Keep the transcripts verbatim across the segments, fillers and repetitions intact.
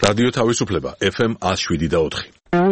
რადიო თავისუფლება ეფ ემ one oh seven და four.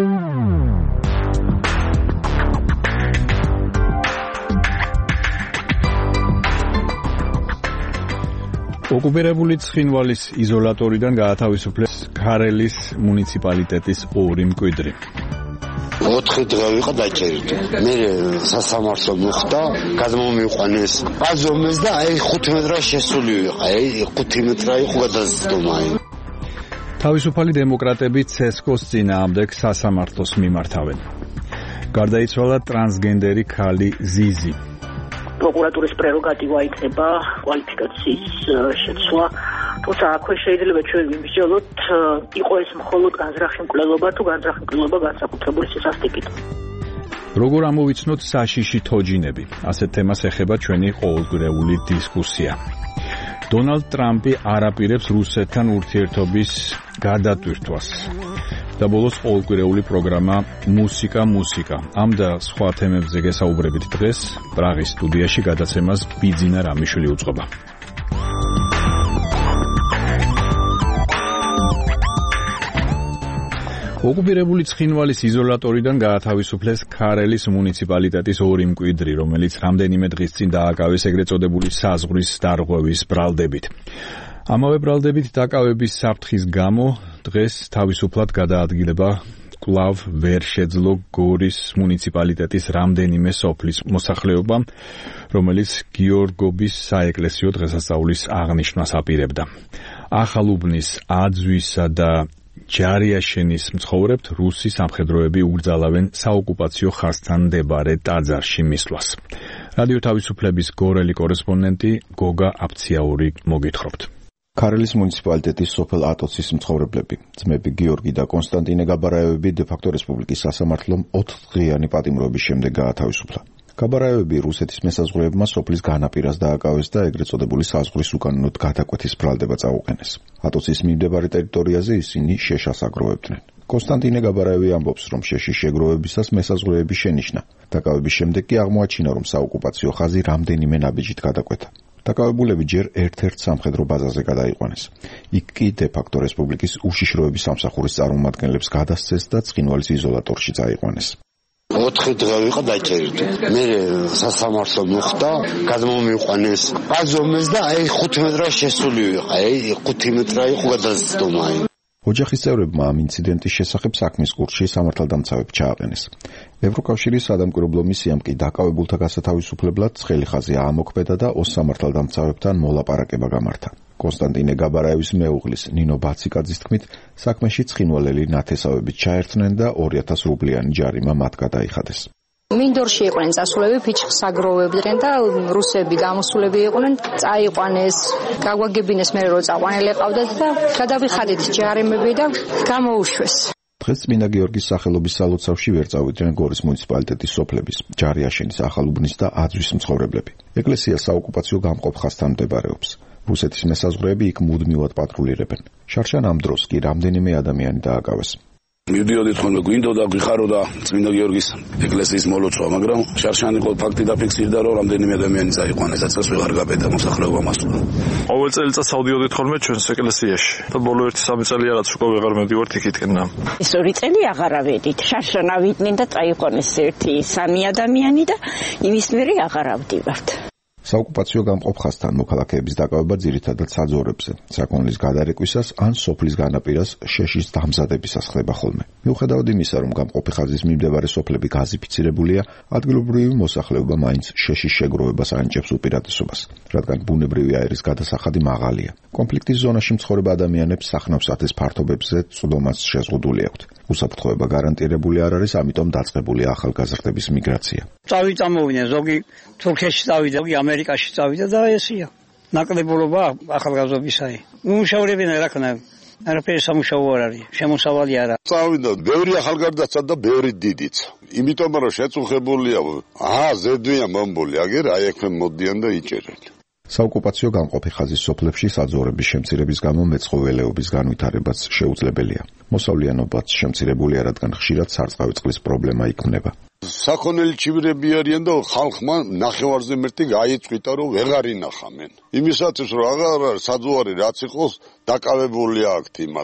ოკუპირებული ცხინვალის იზოლატორიდან გაათავისუფლეს ქარელის მუნიციპალიტეტის ორი მკვიდრი. ოთხი დღე ვიყო დაჭერილი. მე სასამართლო მოხდა, გადმომიყვანეს ბაზომეს და აი ხუთი მეტრა შესული ვიყო. აი ხუთი მეტრა იყო გადაზდომა. თავისუფალი დემოკრატები ცესკოს წინააღმდეგ სასამართლოს მიმართავენ. გარდაიცვალა ტრანსგენდერი ქალი ზიზი. პროკურატურის პრეროგატივა იქნება კვალიფიკაციის შეცვლა. თუმცა აქვე შეიძლება ჩვენ ვიმსჯელოთ, იყო ეს მხოლოდ განზრახი მკვლელობა თუ განზრახი მკვლელობა განსაკუთრებული სისასტიკით. როგორ ამოვიცნოთ საშიში თოჯინები? ასეთ თემას ეხება ჩვენი ყოველდღიური დისკუსია. დონალდ ტრამპი არ აპირებს რუსეთთან ურთიერთობის გადატვირთვას. და ბოლოს ყოველკვირეული პროგრამა მუსიკა მუსიკა. ამ და სხვა თემებზე გესაუბრებით დღეს პრაღის სტუდიაში გადაცემას ბიძინა რამიშვილი უწყობა. ოკუპირებული ცხინვალის იზოლატორიდან გაათავისუფლეს ქარელის მუნიციპალიტეტის ორი მკვიდრი, რომელიც რამდენიმე დღის წინ დააკავეს ეგრეთ წოდებული საზღვრის დარღვევის ბრალდებით. ამავე ბრალდებით დაკავების საფრთხის გამო დღეს თავისუფლად გადაადგილება კვლავ ვერ შეძლო გორის მუნიციპალიტეტის რამდენიმე სოფლის მოსახლეობა, რომელიც გიორგობის საეკლესიო დღესასწაულის აღნიშვნას აპირებდა. ახალუბნის, აძვისა და ჯარიაშენის მცხოვრებთ რუსი სამხედროები უბრძალავენ საოკუპაციო ხაზთან მდებარე ტაძარში მისვლას. რადიო თავისუფლების გორელი კორესპონდენტი გოგა აფციაური მოგითხრობთ. ქარელის მუნიციპალიტეტის სოფელ ატოცის მცხოვრებლები, ძმები გიორგი და კონსტანტინე გაბარაევები დე-ფაქტო რესპუბლიკის სასამართლომ ოთხდღიანი პატიმრობის შემდეგ გაათავისუფლა. გაბარაევები რუსეთის მესაზღვრეებმა სოფლის განაპირას დააკავეს და ეგრეთ წოდებული საზღვრის უკანონოდ გადაკვეთის ბრალდება წაუყენეს. ატოცის მიმდებარე ტერიტორიაზე ისინი შეშას აგროვებდნენ. კონსტანტინე გაბარაევი ამბობს, რომ შეშის შეგროვებისას მესაზღვრეები შენიშნა. დაკავების შემდეგ კი აღმოაჩინა, რომ საოკუპაციო ხაზი რამდენიმე ნაბიჯით გადაკვეთა. დაკავებულები ჯერ ერთ-ერთ სამხედრო ბაზაზე გადაიყვანეს. იქ კი დე-ფაქტო რესპუბლიკის უშიშროების სამსახურის წარმომადგენლებს გადასცეს და ცხინვალის იზოლატორში წაიყვანეს. ოთხი დღე ვიყო დაჭერილი. მე სასამართლო მოხდა, გადმომიყვანეს ბაზომეს და აი ხუთი მეტრა შესული ვიყო. აი ხუთი მეტრა იყო გადაზდომა. ოჯახის წევრებმა ამ ინციდენტის შესახებ საქმის კურსში სამართალდამცავებს ჩააყენეს. ევროკავშირის სადამკვირვებლო მისიამ კი დაკავებულთა გასათავისუფლებლად ცხელი ხაზი აამოქმედა და ოს სამართალდამცავებთან მოლაპარაკება გამართა. კონსტანტინე გაბარაევის მეუღლის ნინო ბაციკაძის თქმით, საქმეში ცხინვალელი ნათესავებით ჩაერთნენ და ორი ათას რუბლიანი ჯარიმა მათ გადაიხადეს. მინდორში იყვნენ წასულები, ფიჩხს აგროვებდნენ და რუსები გამოსულები იყვნენ, წაიყვანეს, გაგვაგებინეს მე რო წაყვანელი ყავდათ და გადავიხადეთ ჯარიმები და გამოუშვეს. დღეს წმინდა გიორგის სახელობის სალოცავში ვერ წავიდნენ გორის მუნიციპალიტეტის სოფლების, ჯარიაშენის, ახალუბნის და აძვის მცხოვრებლები. ეკლესია საოკუპაციო გამყოფ ხაზთან მდებარეობს. რუსეთის მესაზღვრეები იქ მუდმივად პატრულირებენ. შარშან ამ დროს კი რამდენიმე ადამიანი დააკავეს. მივდიოდით ხოლმე გვინდოდა გვიხაროდა წმინდა გიორგის ეკლესიის მოლოცვა, მაგრამ შარშანი ყოველ ფაქტი დაფიქსირდა, რომ რამდენიმე ადამიანი წაიყვანეს, წელს ვეღარ გაბედა მოსახლეობა მასულა. ყოველ წელიწადს ავდიოდით ხოლმე ჩვენს ეკლესიაში და ბოლო ერთი სამი წელია რაც უკვე ვეღარ მივდივართ იქითკენ. ეს ორი წელი აღარ ავედით. შარშან ავიდნენ და წაიყვანეს ერთი სამი ადამიანი და იმის მერე აღარ ავდივართ. საოკუპაციო გამყოფ ხაზთან მოქალაქეების დაკავება ძირითადად საძოვრებზე, საქონლის გადარეკვისას ან სოფლის განაპირას შეშის დამზადებისას ხდება ხოლმე. მიუხედავად იმისა, რომ გამყოფი ხაზის მიმდებარე სოფლები გაზიფიცირებულია, ადგილობრივი მოსახლეობა მაინც შეშის შეგროვებას ანიჭებს უპირატესობას, რადგან ბუნებრივი აირის გადასახადი მაღალია. კონფლიქტის ზონაში მცხოვრებ ადამიანებს სახნავ-სათეს ფართობებზე წვდომაც შეზღუდული აქვთ. უსაფრთხოება გარანტირებული არ არის, ამიტომ დაწყებულია ახალგაზრდების მიგრაცია. წავიწამოვიდნენ, ზოგი თურქეთში წავიდა, ზოგი ამერიკაში წავიდა და ესია. ნაკლებულობა ახალგაზრდობისაი. უმუშავრებენ რა ქნა. არაფერი სამუშაო არ არის, შემოსავალი არა. წავიდა ბევრი ახალგაზრდაცა და ბევრი დიდიც. იმიტომ რომ შეწუხებულია. აა ზედვია მომბული, აგერ აი ექვე მოდიან და იჭერენ. საოკუპაციო გამყოფი ხაზის სოფლებში საძოვრების შემცირების გამო მეცხოველეობის განვითარებაც შეუძლებელია. მოსავლიანობაც შემცირებულია, რადგან ხშირად სარწყავი წყლის პრობლემა იქმნება. საქონელი ჩივრები არიან და ხალხმა ნახევარზე მეტი გაიწვიტა, რომ ვეღარ ინახამენ. იმისათვის რომ აღარ საძოვარი რაც იყოს დაკავებული აქვთ იმათ.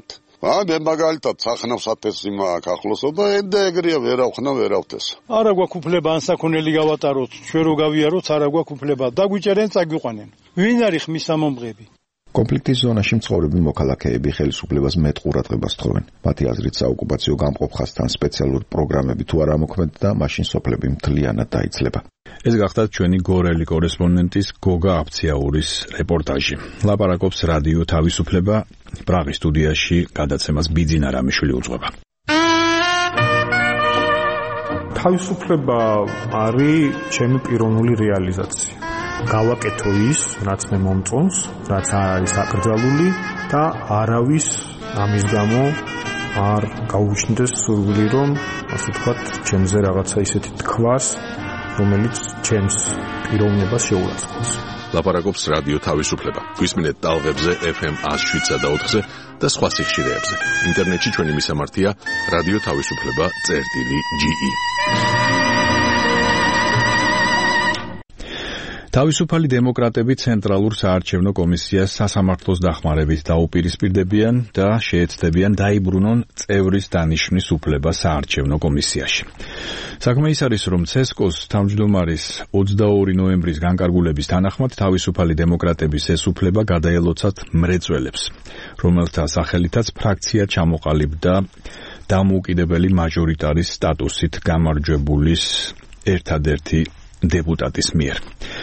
აა მე მაგალითად სახნავს ათასი მაქვს ახლოსო და ენდა ეგრეა ვერავხნა ვერავთეს. არა გვაქვს უფლება ან საქონელი გავატაროთ, ჩვენ რო გავიაროთ, არა გვაქვს უფლება. დაგვიჭერენ, წაგვიყვანენ. ვინ არის ხმის სამომღები? კონფლიქტის ზონაში მცხოვრები მოქალაქეები ხელისუფლებას მეტ ყურადღებას თხოვენ. მათი აზრით საოკუპაციო გამყოფ ხაზთან სპეციალური პროგრამები თუ არ ამოქმედდა, მაშინ სოფლები მთლიანად დაიცლება. ეს გახდა ჩვენი გორელი კორესპონდენტის გოგა აფციაურის რეპორტაჟი. ლაპარაკობს რადიო თავისუფლება, პრაღის სტუდიაში გადაცემას ბიძინა რამიშვილი უძღვება. თავისუფლება არის ჩემი პიროვნული რეალიზაცია. გავაკეთო ის, რაც მე მომწონს, რაც არის აკრძალული და არავის ამის გამო არ გაუჩნდეს სურვილი, რომ ასე ვთქვათ, ჩემზე რაღაცა ისეთი თქვას, რომელიც ჩემს პიროვნებას შეურაცხყოფს. ლაპარაკობს რადიო თავისუფლება. გვისმინეთ ტალღებზე ეფ ემ one oh seven და ოთხზე და სხვა სიხშირეებზე. ინტერნეტში ჩვენი მისამართია რადიო თავისუფლება წერტილი ჯი ი. თავისუფალი დემოკრატები ცენტრალურ საარჩევნო კომისიას სასამართლოს დახმარებით დაუპირისპირდებიან და შეეცდებიან დაიბრუნონ წევრის დანიშვნის უფლება საარჩევნო კომისიაში. საქმე ის არის, რომ ცესკოს თავმჯდომარის ოცდაორი ნოემბრის განკარგულების თანახმად თავისუფალი დემოკრატების ეს უფლება გადაელოცათ მრეწველებს, რომელთა სახელითაც ფრაქცია ჩამოყალიბდა დამოუკიდებელი მაჟორიტარის სტატუსით გამარჯვებულის ერთადერთი დეპუტატის მიერ.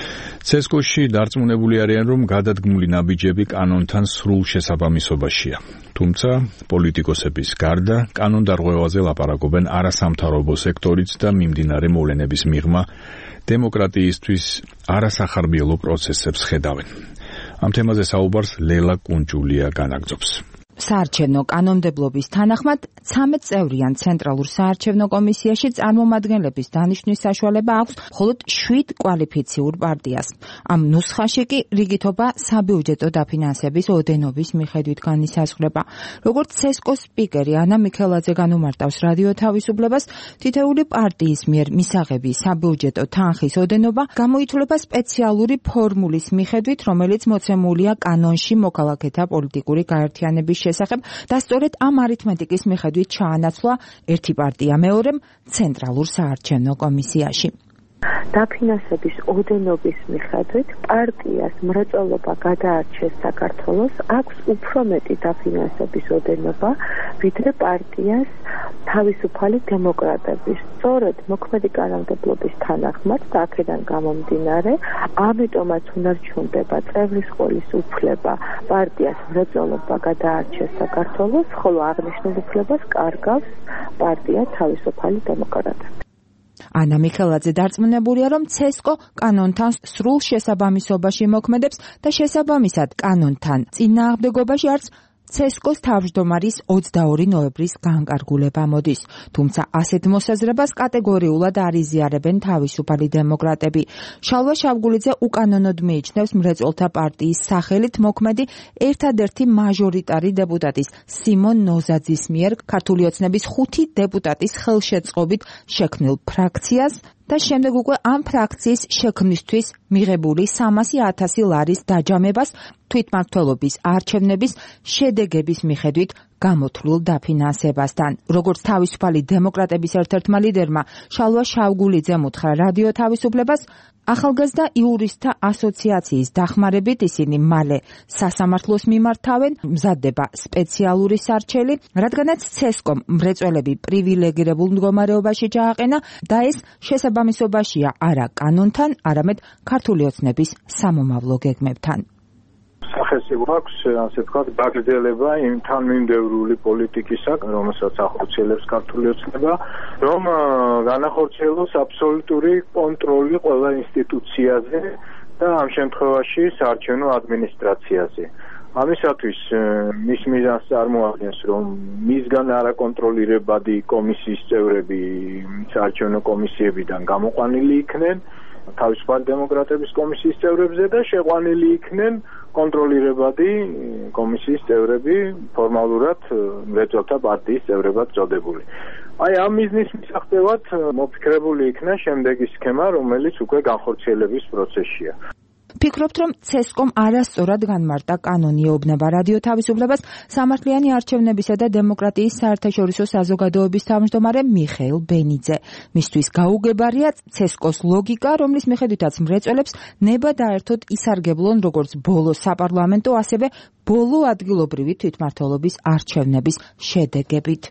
ცესკოში დარწმუნებული არიან, რომ გადადგმული ნაბიჯები კანონთან სრულ შესაბამისობაშია. თუმცა პოლიტიკოსების გარდა კანონდარღვევაზე ლაპარაკობენ არასამთავრობო სექტორიც და მიმდინარე მოვლენების მიღმა დემოკრატიისთვის არასახარბიელო პროცესებს ხედავენ. ამ თემაზე საუბარს ლელა კუნჭულია განაგრძობს. საარჩევნო კანონმდებლობის თანახმად ცამეტ წევრიან ცენტრალურ საარჩევნო კომისიაში წარმომადგენლების დანიშვნის საშუალება აქვს მხოლოდ შვიდ კვალიფიციურ პარტიას. ამ ნუსხაში კი რიგითობა საბიუჯეტო დაფინანსების ოდენობის მიხედვით განისაზღვრება. როგორც ცესკოს სპიკერი ანა მიქელაძე განუმარტავს რადიო თავისუფლებას, თითეული პარტიის მიერ მისაღები საბიუჯეტო თანხის ოდენობა გამოითვლება სპეციალური ფორმულის მიხედვით, რომელიც მოცემულია კანონში მოქალაქეთა პოლიტიკური გაერთიანების შესახებ და სწორედ ამ არითმეტიკის მიხედვით ჩაანაცვლა ერთი პარტია მეორემ ცენტრალურ საარჩევნო კომისიაში. დაფინანსების ოდენობის მიხედვით პარტიას მრეწველობა გადაარჩეს საქართველოს აქვს უფრო მეტი დაფინანსების ოდენობა, ვიდრე პარტიას თავისუფალი დემოკრატების. სწორედ მოქმედი კანონმდებლობის თანახმად და აქედან გამომდინარე, ამიტომაც უნარჩუნდება წევრის ყოლის უფლება პარტიას მრეწველობა გადაარჩეს საქართველოს, ხოლო აღნიშნულ უფლებას კარგავს პარტია თავისუფალი დემოკრატები. ანა მიქელაძე დარწმუნებულია, რომ ცესკო კანონთან სრულ შესაბამისობაში მოქმედებს და შესაბამისად კანონთან წინააღმდეგობაში არც ცესკოს თავმჯდომარის ოცდაორი ნოემბრის განკარგულება მოდის. თუმცა ასეთ მოსაზრებას კატეგორიულად არ იზიარებენ თავისუფალი დემოკრატები. შალვა შავგულიძე უკანონოდ მიიჩნევს მრეწველთა პარტიის სახელით მოქმედი ერთადერთი მაჟორიტარი დეპუტატის სიმონ ნოზაძის მიერ ქართული ოცნების ხუთი დეპუტატის ხელშეწყობით შექმნილ ფრაქციას და შემდეგ უკვე ამ ფრაქციის შექმნისთვის მიღებული სამასი ათასი ლარის დაჯამებას თვითმმართველობის არჩევნების შედეგების მიხედვით გამოთვლილ დაფინანსებასთან. როგორც თავისუფალი დემოკრატების ერთ-ერთმა ლიდერმა შალვა შავგულიძემ უთხრა რადიო თავისუფლებას, ახალგაზრდა იურისტთა ასოციაციის დახმარებით ისინი მალე სასამართლოს მიმართავენ, მზადდება სპეციალური სარჩელი, რადგანაც ცესკომ მრეწველები პრივილეგირებულ მდგომარეობაში ჩააყენა და ეს შესაბამისობაშია არა კანონთან, არამედ ქართული ოცნების სამომავლო გეგმებთან. სახესიო აქვს, ასე ვთქვათ, გაგრძელება იმ თანმიმდევრული პოლიტიკისა, რომელსაც ახორციელებს ქართული ოცნება, რომ განახორციელოს აბსოლუტური კონტროლი ყველა ინსტიტუციაზე და ამ შემთხვევაში საარჩევნო ადმინისტრაციაზე. ამისათვის მის მიზანს წარმოადგენს, რომ მისგან არაკონტროლირებადი კომისიის წევრები საარჩევნო კომისიებიდან გამოყვანილი იქნენ თავისუფალი დემოკრატების კომისიის წევრებზე და შეყვანილი იქნენ კონტროლირებადი კომისიის წევრები ფორმალურად მრეწველთა პარტიის წევრებად წოდებული. აი ამ მიზნის მისაღწევად მოფიქრებული იქნა შემდეგი სქემა, რომელიც უკვე განხორციელების პროცესშია. ფიქრობთ, რომ ცესკომ არასწორად განმარტა კანონი, ეუბნება რადიო თავისუფლებას სამართლიანი არჩევნებისა და დემოკრატიის საერთაშორისო საზოგადოების თავმჯდომარე მიხეილ ბენიძე. მისთვის გაუგებარია ცესკოს ლოგიკა, რომლის მიხედვითაც მრეწველებს ნება დაერთოდ ისარგებლონ როგორც ბოლო საპარლამენტო, ასევე ბოლო ადგილობრივი თვითმმართველობის არჩევნების შედეგებით.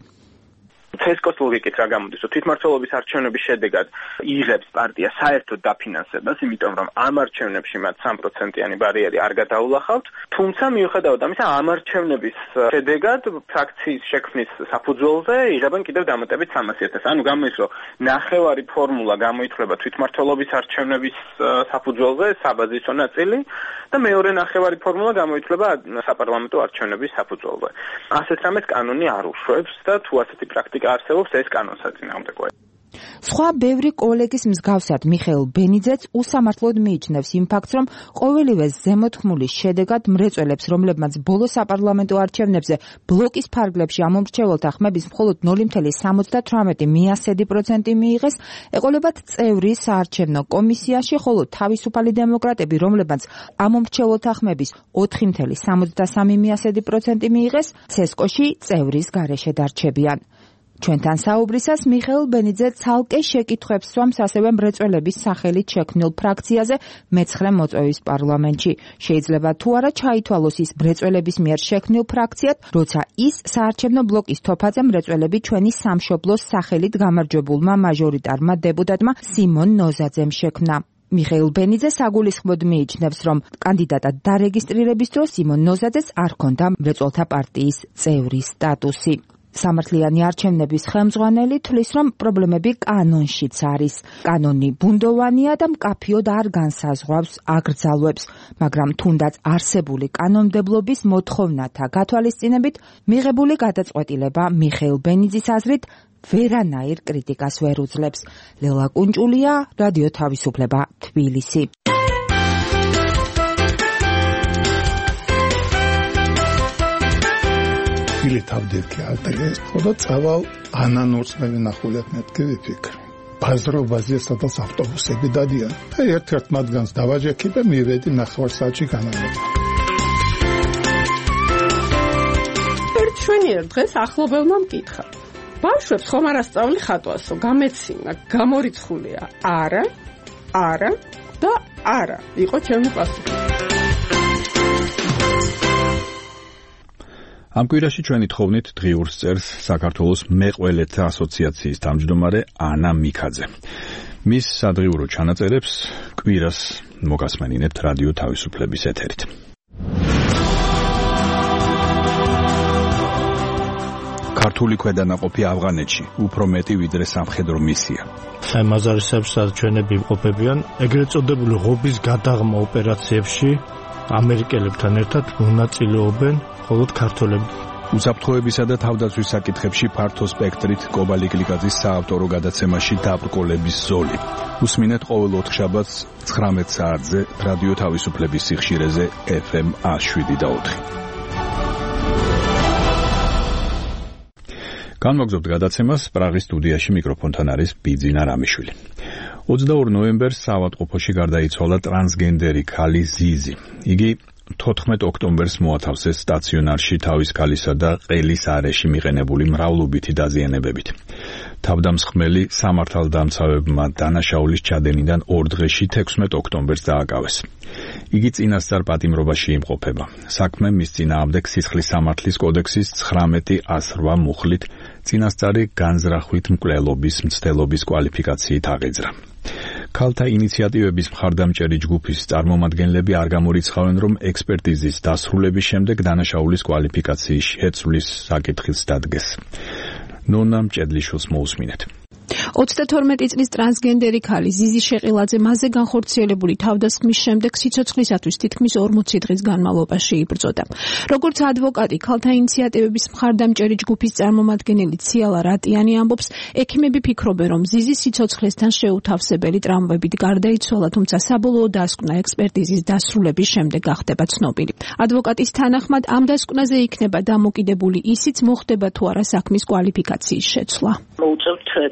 ცესკოს ლოგიკით რა გამოდის, რომ თვითმმართველობის არჩევნების შედეგად იღებს პარტია საერთოდ დაფინანსებას, იმიტომ რომ ამ არჩევნებში მათ სამი პროცენტიანი ბარიერი არ გადაულახავთ, თუმცა მიუხედავად ამისა, ამ არჩევნების შედეგად ფრაქციის შექმნის საფუძველზე იღებენ კიდევ დამატებით სამასი ათასი. ანუ გამოდის, რომ ნახევარი ფორმულა გამოითვლება თვითმმართველობის არჩევნების საფუძველზე, საბაზისო ნაწილი, და მეორე ნახევარი ფორმულა გამოითვლება საპარლამენტო არჩევნების საფუძველზე. ასეთ რამეს კანონი არ უშვებს და თუ ასეთი პრაქტიკა არსებობს, ეს კანონს აწინააღმდეგოა. სხვა ბევრი კოლეგის მსგავსად მიხეილ ბენიძეც უსამართლოდ მიიჩნევს იმ ფაქტს, რომ ყოველივე ზემოთქმულის შედეგად მრეწველებს, რომლებმაც ბოლო საპარლამენტო არჩევნებზე ბლოკის ფარგლებში ამომრჩეველთა ხმების მხოლოდ ნული virgulă ოცდაოთხ მიასედი პროცენტი მიიღეს, ეყოლებათ წევრი საარჩევნო კომისიაში, ხოლო თავისუფალი დემოკრატები, რომლებმაც ამომრჩეველთა ხმების ოთხი virgulă სამოცდასამი მიასედი პროცენტი მიიღეს, ცესკოში წევრის გარეშე დარჩებიან. ჩვენთან საუბრისას მიხეილ ბენიძე ცალკე შეკითხვებს სვამს ასევე მრეწველების სახელით შექმნილ ფრაქციაზე მეცხრე მოწვევის პარლამენტში. შეიძლება თუ არა ჩაითვალოს ის მრეწველების მიერ შექმნილ ფრაქციად, როცა ის საარჩევნო ბლოკის თოფაზე მრეწველები ჩვენი სამშობლოს სახელით გამარჯვებულმა მაჟორიტარმა დეპუტატმა სიმონ ნოზაძემ შექმნა. მიხეილ ბენიძე საგულისხმოდ მიიჩნევს, რომ კანდიდატად დარეგისტრირების დროს სიმონ ნოზაძეს არ ჰქონდა მრეწველთა პარტიის წევრის სტატუსი. სამართლიანი არჩევნების ხელმძღვანელი თვლის, რომ პრობლემები კანონშიც არის. კანონი ბუნდოვანია და მკაფიოდ არ განსაზღვრავს აკრძალვებს, მაგრამ თუნდაც არსებული კანონმდებლობის მოთხოვნათა გათვალისწინებით მიღებული გადაწყვეტილება მიხეილ ბენიძის აზრით ვერანაირ კრიტიკას ვერ უძლებს. ლელა კუნჭულია, რადიო თავისუფლება, თბილისი. Ili თავდექი ალტერეს, ხოდა წავალ ანანურს მე ვინახულებ მეთქი ვიფიქრე. ბაზრობაზე სადაც ავტობუსები დადიან. და ერთ-ერთ მათგანს დავაჯექი და მივედი ნახევარ საათში განავითარა. ერთ შვენიერ დღეს ახლობელმა მკითხა. ბავშვებს ხომ არ ასწავლი ხატვასო, გამეცინა, გამორიცხულია. არა, არა და არა. იყო ჩემი პასუხი. ამ კვირაში ჩვენი თხოვნით დღიურს წერს საქართველოს მეყველეთა ასოციაციის თავმჯდომარე ანა მიქაძე. მის სადღიურო ჩანაწერებს კვირას მოგასმენინებთ რადიო თავისუფლების ეთერით. ქართული ქვედანაყოფი ავღანეთში უფრო მეტი ვიდრე სამხედრო მისია. საიმაზარისეებს ჩვენები იმყოფებიან ეგრეთ წოდებული ღობის გადაღმა ოპერაციებში ამერიკელებთან ერთად მონაწილეობენ მხოლოდ ქართველები. უსაფრთხოებისა და თავდაცვის საკითხებში ფართო სპექტრით კობალი გლიკაძის საავტორო გადაცემაში დაბრკოლების ზოლი. უსმინეთ ყოველ ოთხშაბათს ცხრამეტ საათზე რადიო თავისუფლების სიხშირეზე ეფ ემ შვიდ და ოთხი. განმოგზავნებთ გადაცემას პრაღის სტუდიაში მიკროფონთან არის ბიძინა რამიშვილი. ოცდაორ ნოემბერს საავადმყოფოში გარდაიცვალა ტრანსგენდერი ქალი ზიზი. იგი თოთხმეტ ოქტომბერს მოათავსეს სტაციონარში თავის ქალისა და ყელის არეში მიყენებული მრავლობითი დაზიანებებით. თავდამსხმელი სამართალდამცავებმა დანაშაულის ჩადენიდან ორ დღეში თექვსმეტ ოქტომბერს დააკავეს. იგი წინასწარ პატიმრობაში იმყოფება. საქმე მის წინააღმდეგ სისხლის სამართლის კოდექსის ცხრამეტი ას რვა მუხლით წინასწარი განზრახვით მკვლელობის მცდელობის კვალიფიკაციით აღიძრა. ქალთა ინიციატივების მხარდამჭერი ჯგუფის წარმომადგენლები არ გამორიცხავენ, რომ ექსპერტიზის დასრულების შემდეგ დანაშაულის კვალიფიკაციის შეცვლის საკითხიც დადგეს. ნონა მჭედლიშვილს მოусმინეთ. ოცდათორმეტი წლის ტრანსგენდერი ქალი ზიზი შეყილაძე მასზე განხორციელებული თავდასხმის შემდეგ სიცოცხლისათვის თითქმის ორმოცი დღის განმავლობაში იბრძოდა. როგორც ადვოკატი, ქალთა ინიციატივების მხარდამჭერი ჯგუფის წარმომადგენელი ციალა რატიანი ამბობს, ექიმები ფიქრობენ, რომ ზიზი სიცოცხლესთან შეუთავსებელი ტრამვებით გარდაიცვალა, თუმცა საბოლოო დასკვნა ექსპერტიზის დასრულების შემდეგ გახდება ცნობილი. ადვოკატის თანახმად, ამ დასკვნაზე იქნება დამოკიდებული ისიც, მოხდება თუ არა საქმის კვალიფიკაციის შეცვლა. მოუწევთ ექსპერტებს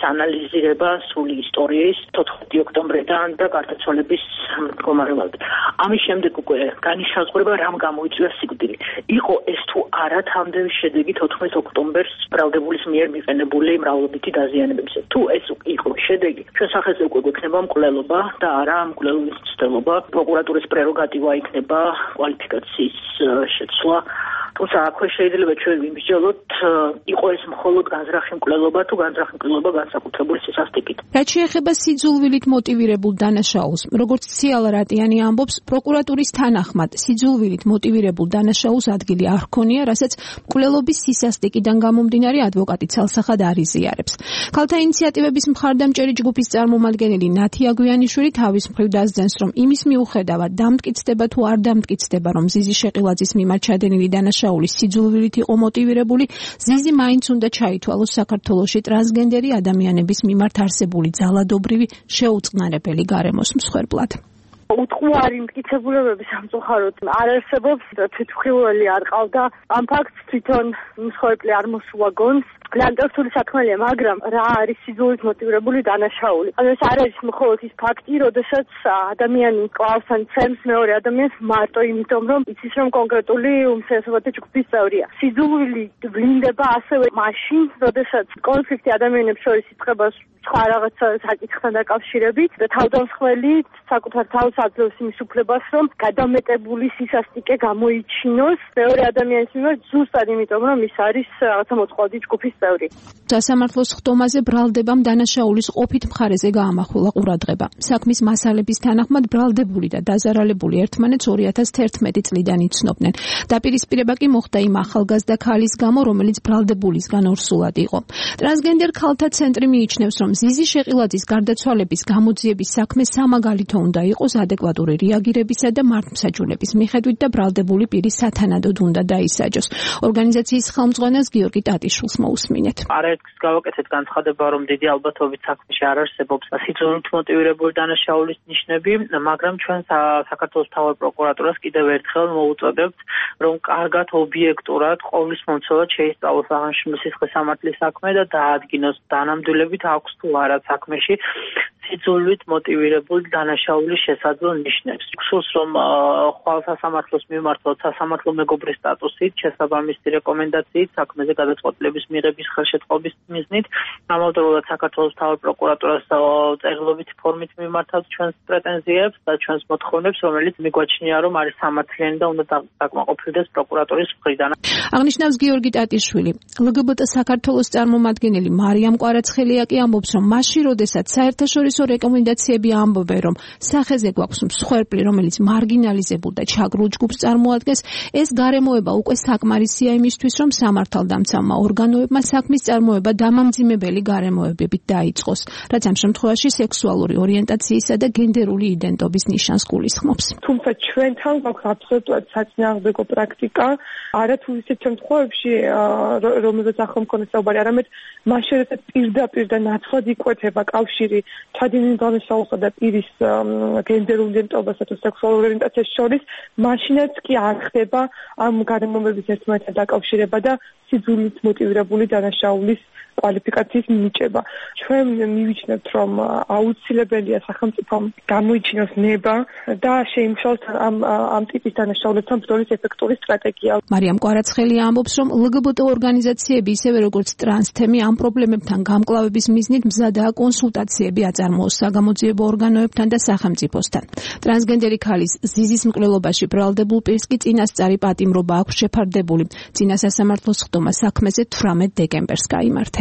ანალიზირება სული ისტორიის თოთხმეტი ოქტომბრიდან და გარდაცვალების მდგომარეობამდე. ამის შემდეგ უკვე განისაზღვრება რამ გამოიწვია სიკვდილი. იყო ეს თუ არა თამდევის შედეგი თოთხმეტი ოქტომბერს ბრალდებულის მიერ მიყენებული მრავლობითი დაზიანებებისა. თუ ეს იყო შედეგი, ჩვენ სახელმწიფო უკვე გვექნება მკვლელობა და არა მკვლელობის მცდელობა. პროკურატურის პრეროგატივა იქნება კვალიფიკაციის შეცვლა. თუმცა აქვე შეიძლება ჩვენ ვიმსჯელოთ, იყო ეს მხოლოდ განზრახი მკვლელობა თუ განზრახი მკვლელობა განსაკუთრებული სისასტიკით. რაც შეეხება სიძულვილით მოტივირებულ დანაშაულს, როგორც ციალა რატიანი ამბობს, პროკურატურის თანახმად სიძულვილით მოტივირებულ დანაშაულს ადგილი არ ჰქონია, რასაც მკვლელობის სისასტიკიდან გამომდინარე ადვოკატი ცალსახად არ იზიარებს. ქალთა ინიციატივების მხარდამჭერი ჯგუფის წარმომადგენელი ნათია გვიანიშვილი თავის მხრივ დასძენს, რომ იმის მიუხედავად დამტკიცდება თუ არ დამტკიცდება, რომ ზიზი შეყილაძის მიმართ ჩადენილი დანაშაული სიძულვილით იყო მოტივირებული, ზიზი მაინც უნდა ჩაითვალოს საქართველოში ტრანსგენდერი ადამიანების მიმართ არსებული ძალადობრივი შეუწყნარებელი გარემოს მსხვერპლად. უტყუარი მტკიცებულებები სამწუხაროდ არ არსებობს, თვითმხილველი არ ყავდა, ამ ფაქტს თვითონ მსხვერპლი არ მოსულა გონს. განტაცული საქმეა, მაგრამ რა არის სიძულვილით მოტივირებული დანაშაული? ანუ ეს არ არის მხოლოდ ის ფაქტი, როდესაც ადამიანი კლავს ან ცემს მეორე ადამიანს მარტო იმიტომ, რომ იცის, რომ კონკრეტული უმცირესობათა ჯგუფის წევრია. სიძულვილი ვლინდება ასევე მაშინ, როდესაც კონფლიქტი ადამიანებს შორის იწყება სხვა რაღაცა საკითხთან დაკავშირებით და თავდამსხმელი საკუთარ თავს აძლევს იმის უფლებას, რომ გადამეტებული სისასტიკე გამოიჩინოს მეორე ადამიანის მიმართ ზუსტად იმიტომ, რომ ის არის რაღაცა მოწყვლადი ჯგუფის წევრი. სასამართლოს ხდომაზე ბრალდებამ დანაშაულის ყოფით მხარეზე გაამახვილა ყურადღება. საქმის მასალების თანახმად ბრალდებული და დაზარალებული ერთმანეთს ორი ათას თერთმეტი წლიდან იცნობდნენ. დაპირისპირება კი მოხდა იმ ახალგაზრდა ქალის გამო, რომელიც ბრალდებულისგან ორსულად იყო. ტრანსგენდერ ქალთა ცენტრი მიიჩნევს, რომ ზიზი შეყილაძის გარდაცვალების გამოძიების საქმე სამაგალითო უნდა იყოს ადეკვატური რეაგირებისა და მართლმსაჯულების მიხედვით და ბრალდებული პირი სათანადოდ უნდა დაისაჯოს. ორგანიზაციის ხელმძღვანელს გიორგი ტატიშვილს მოусმინეთ. არაერთგზ გავაკეთეთ განცხადება, რომ დიდი ალბათობით საქმეში არ არსებობს სიძულვილით მოტივირებული დანაშაულის ნიშნები, მაგრამ ჩვენ საქართველოს მთავარ პროკურატურას კიდევ ერთხელ მოუწოდებთ, რომ კარგად ობიექტურად ყოვლის მომცველად შეისწავლოს აღნიშნული სისხლისამართლის საქმე და დაადგინოს დანამდვილებით აქვს თუ არა საქმეში სიძულვილით მოტივირებული დანაშაულის შესაძლო ნიშნებს. გსურს, რომ ხვალ სასამართლოს მიმართოთ სასამართლო მეგობრის სტატუსით, შესაბამისი რეკომენდაციით, საქმეზე გადაწყვეტილების მიღების ხელშეწყობის მიზნით, ამავდროულად საქართველოს მთავარ პროკურატურას წერილობითი ფორმით მიმართავთ ჩვენს პრეტენზიებს და ჩვენს მოთხოვნებს, რომელიც მიგვაჩნია, რომ არის სამართლიანი და უნდა დაკმაყოფილდეს პროკურატურის მხრიდან. აღნიშნავს გიორგი ტატიშვილი. ლგბტ საქართველოს წარმომადგენელი მარიამ კვარაცხელია კი ამბობს, რომ მაშინ, როდესაც საერთაშორისო რეკომენდაციები ამბობენ, რომ სახეზე გვაქვს მსხვერპლი, რომელიც მარგინალიზებულ და ჩაგრულ ჯგუფს წარმოადგენს, ეს გარემოება უკვე საკმარისია იმისთვის, რომ სამართალდამცავმა ორგანოებმა საქმის წარმოება დამამძიმებელი გარემოებებით დაიწყოს, რაც ამ შემთხვევაში სექსუალური ორიენტაციისა და გენდერული იდენტობის ნიშანს გულისხმობს. თუმცა ჩვენთან გვაქვს აბსოლუტურად საწინააღმდეგო პრაქტიკა, არა თუ ისეთ შემთხვევებში, რომელზეც ახლა მქონდა საუბარი, არამედ მაშინ, როდესაც პირდაპირ და ნაცვლად იკვეთება კავშირი ჩადენილ დანაშაულსა და პირის გენდერულ იდენტობასა თუ სექსუალურ ორიენტაციას შორის, მაშინაც კი არ ხდება ამ გარემოებების ერთმანეთთან დაკავშირება და სიძულვილით მოტივირებული დანაშაულის კვალიფიკაციის მინიჭება. ჩვენ მივიჩნევთ, რომ აუცილებელია სახელმწიფომ გამოიჩინოს ნება და შეიმუშაოს ამ ამ ტიპის დანაშაულებთან ბრძოლის ეფექტური სტრატეგია. მარიამ კვარაცხელია ამბობს, რომ ლგბტ ორგანიზაციები, ისევე როგორც ტრანსთემი, ამ პრობლემებთან გამკლავების მიზნით მზადაა კონსულტაციები აწარმოოს საგამოძიებო ორგანოებთან და სახელმწიფოსთან. ტრანსგენდერი ქალის ზიზის მკვლელობაში ბრალდებულ პირს კი წინასწარი პატიმრობა აქვს შეფარდებული. წინა სასამართლოს ხდომა საქმეზე თვრამეტ დეკემბერს გაიმართება.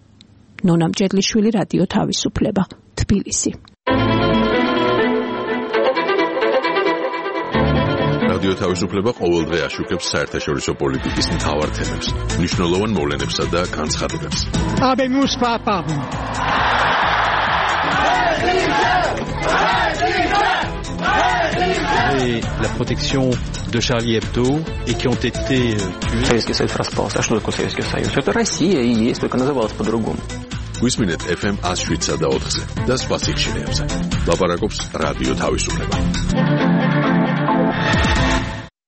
ნონა მჭედლიშვილი, რადიო თავისუფლება, თბილისი. რადიო თავისუფლება ყოველდღე აშუქებს საერთაშორისო პოლიტიკის მთავარ თემებს, მნიშვნელოვან მოვლენებსა და განცხადებებს. Habemus papam. Et la protection de Charlie Hebdo et qui ont été tués. Советский Союз распался. А что такое Советский Союз? Это Россия и есть, только называлась по-другому. გვისმინეთ эф эм one oh seven და ოთხზე და სხვა სიხშირეებზე. ლაპარაკობს რადიო თავისუფლება.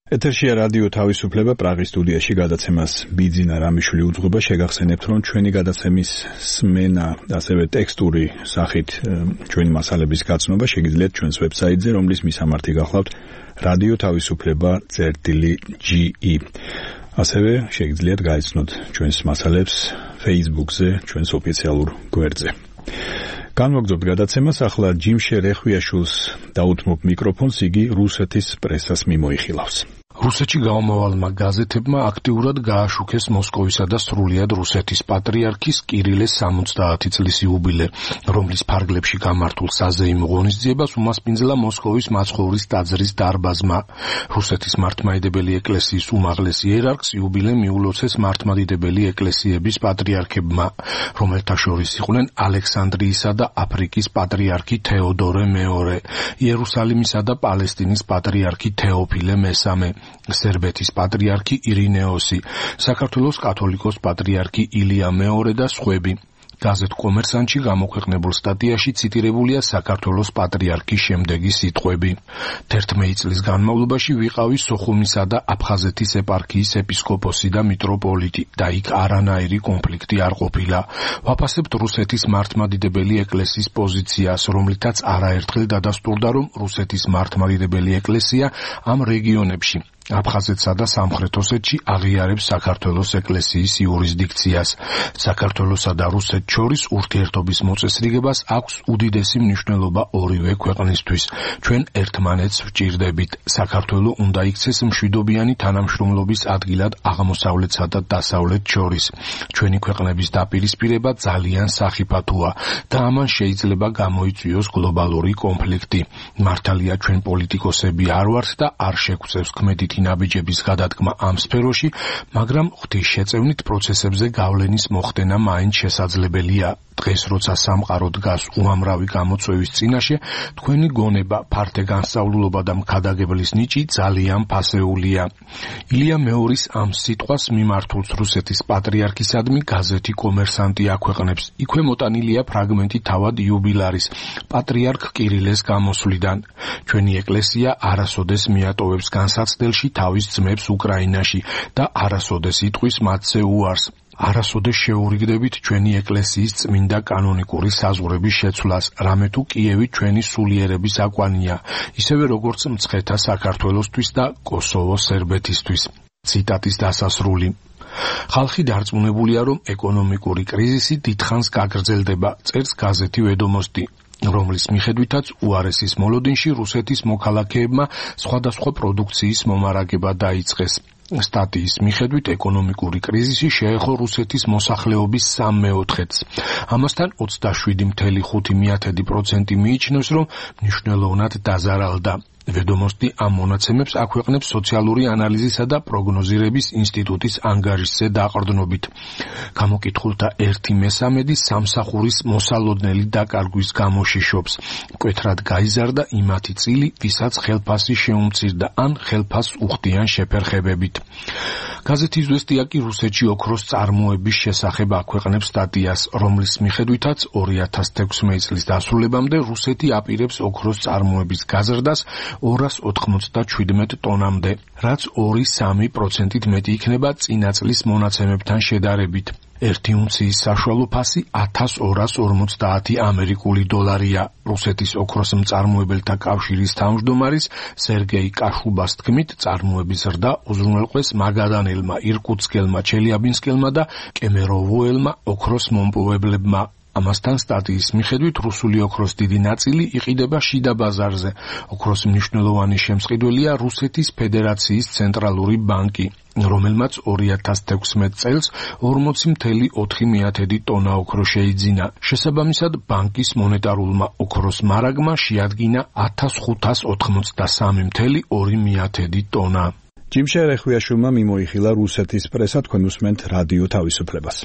ეთერშია რადიო თავისუფლება, პრაღის სტუდიაში გადაცემას ბიძინა რამიშვილი უძღვება. შეგახსენებთ, რომ ჩვენი გადაცემის სმენა, ასევე ტექსტური სახით ჩვენი მასალების გაცნობა შეგიძლიათ ჩვენს ვებსაიტზე, რომლის მისამართი გახლავთ რადიო თავისუფლება წერტილი ჯი ი. ასევე შეგიძლიათ გაიცნოთ ჩვენს მასალებს Facebook-ზე, ჩვენს ოფიციალურ გვერდზე. განვაგრძობთ გადაცემას, ახლა ჯიმშე რეხვიაშვილს დაუთმობ მიკროფონს, იგი რუსეთის პრესას მიმოიხილავს. რუსეთში გაომავალმა გაზეთებმა აქტიურად გააშუქეს მოსკოვისა და სრულიად რუსეთის პატრიარქის კირილეს სამოცდაათი წლის იუბილე, რომლის ფარგლებში გამართულ საზეიმო ღონისძიებას უმასპინძლა მოსკოვის მაცხოვრის ტაძრის დარბაზმა. რუსეთის მართლმადიდებელი ეკლესიის უმაღლეს იერარქს იუბილე მიულოცეს მართლმადიდებელი ეკლესიების პატრიარქებმა, რომელთა შორის იყვნენ ალექსანდრიისა და აფრიკის პატრიარქი თეოდორე მეორე, იერუსალიმისა და პალესტინის პატრიარქი თეოფილე მესამე, სერბეთის პატრიარქი ირინეოსი, საქართველოს კათოლიკოს პატრიარქი ილია მეორე და სხვები. გაზეთ კომერსანტში გამოქვეყნებულ სტატიაში ციტირებულია საქართველოს პატრიარქის შემდეგი სიტყვები. თერთმეტი წლის განმავლობაში ვიყავი სოხუმისა და აფხაზეთის ეპარქიის ეპისკოპოსი და მიტროპოლიტი და იქ არანაირი კონფლიქტი არ ყოფილა. ვაფასებთ რუსეთის მართლმადიდებელი ეკლესიის პოზიციას, რომლითაც არაერთხელ დადასტურდა, რომ რუსეთის მართლმადიდებელი ეკლესია ამ რეგიონებში აფხაზეთსა და სამხრეთ ოსეთში აღიარებს საქართველოს ეკლესიის იურისდიქციას. საქართველოსა და რუსეთს შორის ურთიერთობის მოწესრიგებას აქვს უდიდესი მნიშვნელობა ორივე ქვეყნისთვის. ჩვენ ერთმანეთს ვჭირდებით. საქართველო უნდა იქცეს მშვიდობიანი თანამშრომლობის ადგილად აღმოსავლეთსა და დასავლეთს შორის. ჩვენი ქვეყნების დაპირისპირება ძალიან სახიფათოა და ამან შეიძლება გამოიწვიოს გლობალური კონფლიქტი. მართალია, ჩვენ პოლიტიკოსები არ ვართ და არ შეგვწევს ქმედით ნაბიჯების გადადგმა ამ სფეროში, მაგრამ ღვთისშეწევნით პროცესებზე გავლენის მოხდენა მაინც შესაძლებელია. დღეს, როცა სამყარო დგას უამრავი გამოწვევის წინაშე, თქვენი გონება, ფართე განსწავლულობა და მქადაგებლის ნიჭი ძალიან ფასეულია. ილია მეორის ამ სიტყვას მიმართულს რუსეთის პატრიარქისადმი გაზეთი კომერსანტი აქვეყნებს. იქვე მოტანილია ფრაგმენტი თავად იუბილარის, პატრიარქ კირილეს გამოსვლიდან. ჩვენი ეკლესია არასოდეს მიატოვებს განსაცდელში თავის ძმებს უკრაინაში და არასოდეს იტყვის მათზე უარს. არასოდეს შეურიგდებით ჩვენი ეკლესიის წმინდა კანონიკური საზღვრების შეცვლას, რამე თუ კიევი ჩვენი სულიერების აკვანია, ისევე როგორც მცხეთა საქართველოსთვის და კოსოვო სერბეთისთვის. ციტატის დასასრული. ხალხი დარწმუნებულია, რომ ეკონომიკური კრიზისი დიდხანს გაგრძელდება, წერს გაზეთი ვედომოსტი, რომლის მიხედვითაც უარესის მოლოდინში რუსეთის მოქალაქეებმა სხვადასხვა პროდუქციის მომარაგება დაიწყეს. სტატიის მიხედვით ეკონომიკური კრიზისი შეეხო რუსეთის მოსახლეობის სამ მეოთხედს. ამასთან ოცდაშვიდი ფاصლე ხუთი პროცენტი მიიჩნევს, რომ მნიშვნელოვნად დაზარალდა. ვედომოსტი ამ მონაცემებს აქვეყნებს სოციალური ანალიზისა და პროგნოზირების ინსტიტუტის ანგარიშზე დაყრდნობით. გამოკითხულთა ერთი მესამედი სამსახურის მოსალოდნელი დაკარგვის გამო შიშობს. მკვეთრად გაიზარდა იმათი წილი, ვისაც ხელფასი შეუმცირდა ან ხელფასს უხდიან შეფერხებებით. გაზეთი „იზვესტია“ კი რუსეთში ოქროს წარმოების შესახებ აქვეყნებს სტატიას, რომლის მიხედვითაც ორი ათას თექვსმეტი წლის დასრულებამდე რუსეთი აპირებს ოქროს წარმოების გაზრდას ორას ოთხმოცდაშვიდმეტ ტონამდე, რაც ორი სამი პროცენტით მეტი იქნება წინა წლის მონაცემებთან შედარებით. ერთი უნციის საშუალო ფასი ათას ორას ორმოცდაათი ამერიკული დოლარია. რუსეთის ოქროს მწარმოებელთა კავშირის თავმჯდომარის სერგეი კაშუბას თქმით, წარმოების ზრდა უზრუნველყვეს მაგადანელმა, ირკუტსკელმა, ჩელიაბინსკელმა და კემეროვოელმა ოქროს მომპოვებლებმა. ამასთან სტატიის მიხედვით რუსული ოქროს დიდი ნაწილი იყიდება შიდა ბაზარზე. ოქროს მნიშვნელოვანი შემსყიდველია რუსეთის ფედერაციის ცენტრალური ბანკი, რომელმაც ორი ათას თექვსმეტ წელს ორმოცი ფاصლე ოთხი ტონა ოქრო შეიძინა. შესაბამისად, ბანკის მონეტარულმა ოქროს მარაგმა შეადგინა ათას ხუთას ოთხმოცდასამი ფاصლე ორი ტონა. ჯიმშე რეხვიაშვილმა მიმოიხილა რუსეთის პრესა, თქვენ უსმენთ რადიო თავისუფლებას.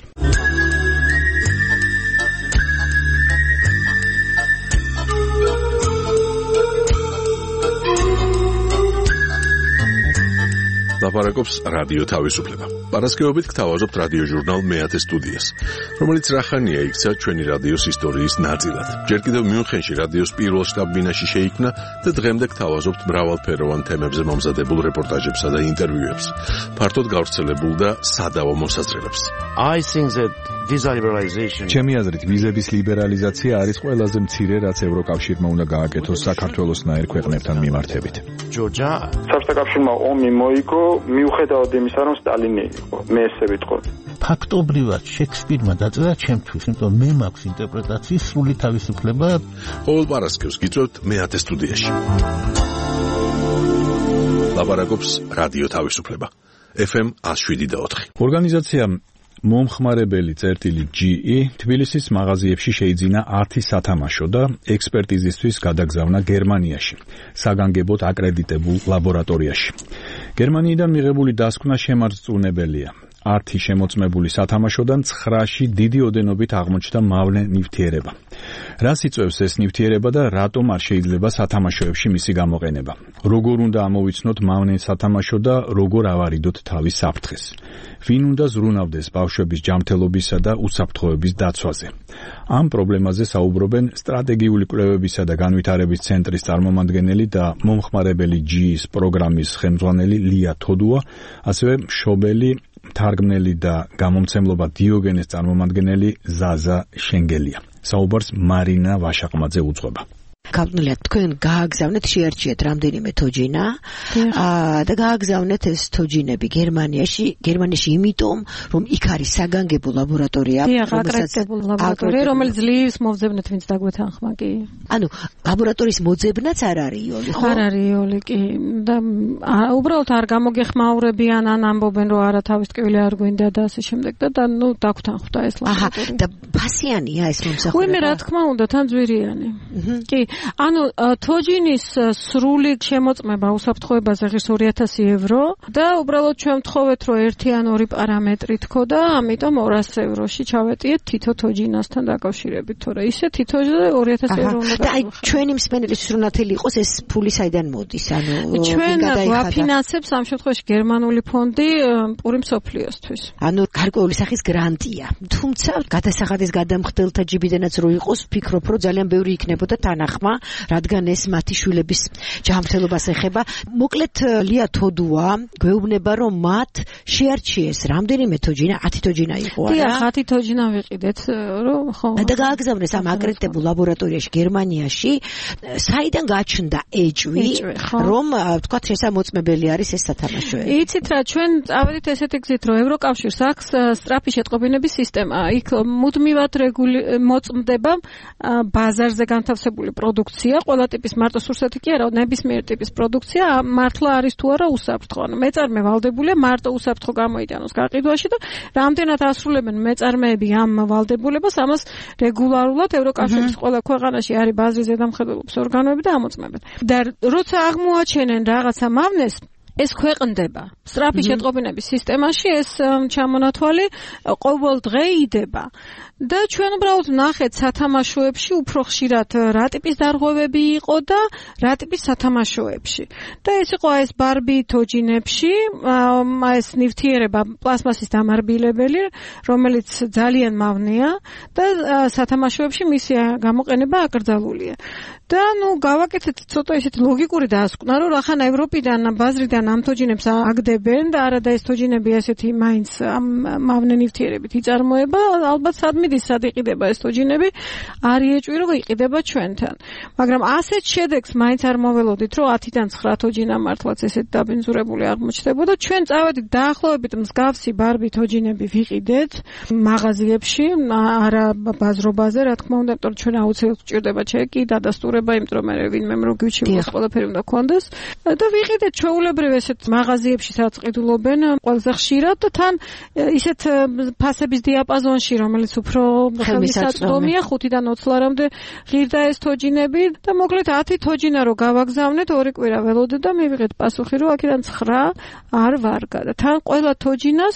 ლაპარაკობს რადიო თავისუფლება. პარასკევობით გთავაზობთ რადიო ჟურნალ მეათე სტუდიას, რომელიც რახანია იქცა ჩვენი რადიოს ისტორიის ნაწილად. ჯერ კიდევ მიუნხენში რადიოს პირველ შტაბ-ბინაში შეიქმნა და დღემდე გთავაზობთ მრავალფეროვან თემებზე მომზადებულ რეპორტაჟებსა და ინტერვიუებს. ფართოდ გავრცელებულ და სადავო მოსაზრებებს. I think that visa liberalization ჩემი აზრით ვიზების ლიბერალიზაცია არის ყველაზე მცირე, რაც ევროკავშირმა უნდა გააკეთოს საქართველოსნაირ ქვეყნებთან მიმართებით. ჯორჯა საბჭოთა კავშირმა ომი მოიგო მიუხედავად იმისა, რომ სტალინი იყო. მე ესე ვიტყოდი. ფაქტობრივად შექსპირმა დაწერა ჩემთვის, იმიტომ მე მაქვს ინტერპრეტაციის სრული თავისუფლება. ყოველ პარასკევს გიწევთ მეათე სტუდიაში. ლაპარაკობს რადიო თავისუფლება. ეფ ემ one oh seven point four. ორგანიზაცია მომხმარებელი წერტილი ჯი ი თბილისის მაღაზიებში შეიძინა ათი სათამაშო და ექსპერტიზისთვის გადაგზავნა გერმანიაში, საგანგებოდ აკრედიტებულ ლაბორატორიაში. გერმანიიდან მიღებული დასკვნა შემარწმუნებელია. ათი შემოწმებული სათამაშოდან ცხრაში დიდი ოდენობით აღმოჩნდა მავნე ნივთიერება. რას იწვევს ეს ნივთიერება და რატომ არ შეიძლება სათამაშოებში მისი გამოყენება? როგორ უნდა ამოვიცნოთ მავნე სათამაშო და როგორ ავარიდოთ თავის საფრთხეს? ვინ უნდა ზრუნავდეს ბავშვების ჯანმრთელობისა და უსაფრთხოების დაცვაზე? ამ პრობლემაზე საუბრობენ სტრატეგიული კვლევებისა და განვითარების ცენტრის წარმომადგენელი და მომხმარებელი ჯი ის პროგრამის ხელმძღვანელი ლია თოდუა, ასევე მშობელი, თარგმნელი და გამომცემლობა დიოგენეს წარმომადგენელი ზაზა შენგელია. საუბარს მარინა ვაშაყმაძე უძღვება. Kapnulea, თქვენ გააგზავნეთ, შეარჩიეთ რამდენიმე თოჯინა და გააგზავნეთ ეს თოჯინები გერმანიაში, გერმანიაში იმიტომ, რომ იქ არის საგანგებო ლაბორატორია, აკრედიტებული ლაბორატორია, რომელიც ძლივს მოვძებნეთ, ვინც დაგვეთანხმა კი. ანუ ლაბორატორიის მოძებნაც არ არის იოლი, ხო? არ არის იოლი კი. და უბრალოდ არ გამოგეხმაურებიან, ან ამბობენ, რომ არა თავის ტკივილი არ გვინდა და ასე შემდეგ და და ნუ დაგვთანხმდა ეს ლაბორატორია. და ფასიანია ეს მომსახურება? უიმე რა თქმა უნდა, თან ძვირიანი. კი. ანუ თოჯინის სრული შემოწმება უსაფრთხოებაზე ღირს ორი ათასი ევრო და უბრალოდ ჩვენ ვთხოვეთ, რომ ერთი ან ორი პარამეტრი თქო და ამიტომ ორასი ევროში ჩავეტიეთ თითო თოჯინასთან დაკავშირებით, თორე ისე თითოზე ორი ათასი ევრო უნდა და აი ჩვენი მსმენელის სრუნათელი იყოს ეს ფული საიდან მოდის? ანუ ჩვენ გვაფინანსებს ამ შემთხვევაში გერმანული ფონდი პური მსოფლიოსთვის. ანუ გარკვეული სახის გრანტია. თუმცა გადასახადის გადამხდელთა ჯიბიდანაც რო იყოს, ვფიქრობ, რომ ძალიან ბევრი იქნებოდა თანახმა, რადგან ეს მათი შვილების ჯანმრთელობას ეხება. მოკლედ ლია თოდუა გვეუბნება, რომ მათ შეარჩიეს რამდენიმე თოჯინა, ათი თოჯინა იყო, არა? დიახ, ათი თოჯინა ვიყიდეთ, რომ ხო. და გააგზავნეს ამ აკრედიტებულ ლაბორატორიაში გერმანიაში, საიდან გაჩნდა ეჭვი, რომ თქვათ შესამოწმებელი არის ეს სათამაშოები. იცით რა, ჩვენ წავედით ესეთი გზით, რომ ევროკავშირს აქვს სწრაფი შეტყობინების სისტემა. იქ მუდმივად მოწმდება ბაზარზე განთავსებული პროდუქცია, ყველა ტიპის მარტო სურსათი კი არა, ნებისმიერ ტიპის პროდუქცია მართლა არის თუ არა უსაფრთხო. ანუ მეწარმე ვალდებულია მარტო უსაფრთხო გამოიტანოს გაყიდვაში და რამდენად ასრულებენ მეწარმეები ამ ვალდებულებას, ამას რეგულარულად ევროკავშირის ყველა ქვეყანაში არის ბაზრის ზედამხედველობის ორგანოები და ამოწმებენ. და როცა აღმოაჩენენ რაღაცა მავნეს, ეს ქვეყნდება სწრაფი შეტყობინების სისტემაში, ეს ჩამონათვალი ყოველ დღე იდება. და ჩვენ უბრალოდ ნახეთ სათამაშოებში უფრო ხშირად რა ტიპის დარღვევები იყო და რა ტიპის სათამაშოებში. და ეს იყო ეს ბარბი თოჯინებში, ეს ნივთიერება პლასმასის დამარბილებელი, რომელიც ძალიან მავნეა და სათამაშოებში მისი გამოყენება აკრძალულია. და ნუ გავაკეთეთ ცოტა ისეთი ლოგიკური დასკვნა, რომ ახლა ევროპიდან ბაზრიდან ამ თოჯინებს აგდებენ და არა და ეს თოჯინები ასეთი მაინც ამ მავნე ნივთიერებით იწარმოება, ალბათ სადმე სად იყიდება ეს თოჯინები, არ იეჭვი რომ იყიდება ჩვენთან. მაგრამ ასეთ შედეგს მაინც არ მოველოდით, რომ ათიდან ცხრა თოჯინა მართლაც ესეთ დაბინძურებული აღმოჩნდებოდა. ჩვენ წავედით დაახლოებით მსგავსი ბარბი თოჯინები ვიყიდეთ მაღაზიებში, არა ბაზრობაზე, რა თქმა უნდა, იმიტომ ჩვენ აუცილებლად გვჭირდება ჩეკი, დადასტურება, იმიტომ რომ მე ვინმე რო გვიჩვენოს ყველაფერი უნდა გქონდეს. და ვიყიდეთ ჩვეულებრივ ესეთ მაღაზიებში, სადაც ყიდულობენ ყველაზე ხშირად და თან ისეთ ფასების დიაპაზონში, რომელიც უფრო ხელმისაწვდომია, ხუთიდან ოცი ლარამდე ღირდა ეს თოჯინები და მოკლედ ათი თოჯინა რო გავაგზავნეთ, ორი კვირა ველოდე და მივიღეთ პასუხი, რომ აქედან ცხრა არ ვარგა. და თან ყველა თოჯინას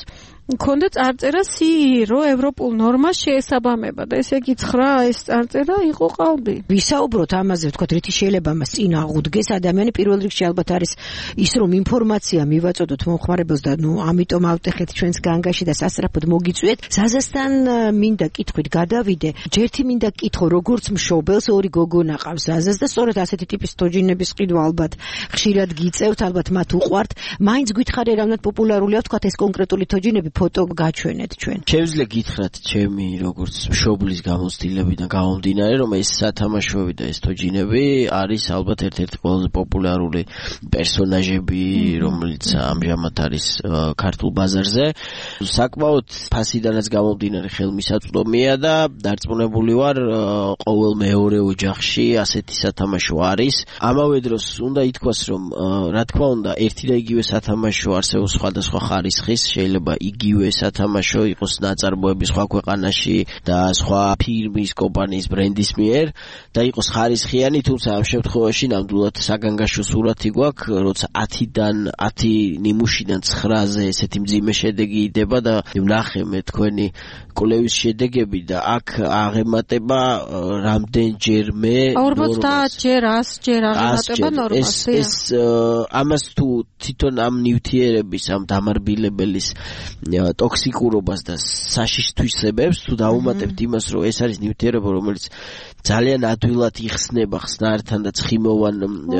მქონდა წარწერა სი, რომ ევროპულ ნორმას შეესაბამება და ესე იგი ცხრა ეს წარწერა იყო ყალბი. ვისაუბროთ ამაზე, ვთქვათ, რითი შეიძლება მას წინ აღუდგეს ადამიანი პირველ რიგში ალბათ არის ის, რომ ინფორმაცია მივაწოდოთ მომხმარებელს და ნუ ამიტომ ავტეხეთ ჩვენს განგაში და სასწრაფოდ მოგიწვიეთ. ზაზასთან მინდა კითხვით გადავიდე. ჯერთი მინდა კითხო, როგორც მშობელს ორი გოგონა ყავს ზაზას და სწორედ ასეთი ტიპის თოჯინების ყიდვა ალბათ ხშირად გიწევთ, ალბათ მათ უყვართ. მაინც გითხარი რამდენად პოპულარულია, ვთქვათ, ეს კონკრეტული თოჯინები ფოტო გაჩვენეთ ჩვენ. შევძლე გითხრათ ჩემი როგორც მშობლის გამოცდილებიდან გამომდინარე, რომ ეს სათამაშოები და ეს თოჯინები არის ალბათ ერთ-ერთი ყველაზე პოპულარული პერსონაჟები, რომელიც ამჟამად არის ქართულ ბაზარზე. საკმაოდ ფასიდანაც გამომდინარე ხელმისაწვდომია და დარწმუნებული ვარ ყოველ მეორე ოჯახში ასეთი სათამაშო არის. ამავე დროს უნდა ითქვას, რომ რა თქმა უნდა ერთი და იგივე სათამაშო არსებობს სხვადასხვა ხარისხის, შეიძლება იგივე სათამაშო იყოს ნაწარმოები სხვა ქვეყანაში და სხვა ფირმის, კომპანიის ბრენდის მიერ და იყოს ხარისხიანი, თუმცა ამ შემთხვევაში ნამდვილად საგანგაშო სურათი გვაქვს, როცა ათიდან ათი ნიმუშიდან ცხრაზე ესეთი მძიმე შედეგი იდება და ვნახე მე თქვენი კვლევის შედეგები და აქ აღემატება რამდენჯერმე ორმოცდაათ ჯერ, ას ჯერ აღემატება ნორმას. ეს ამას თუ თვითონ ამ ნივთიერების, ამ დამარბილებელის ტოქსიკურობას და საშიშთვისებებს თუ დავუმატებთ იმას, რომ ეს არის ნივთიერება, რომელიც ძალიან ადვილად იხსნება ხსნართან და ცხიმოვან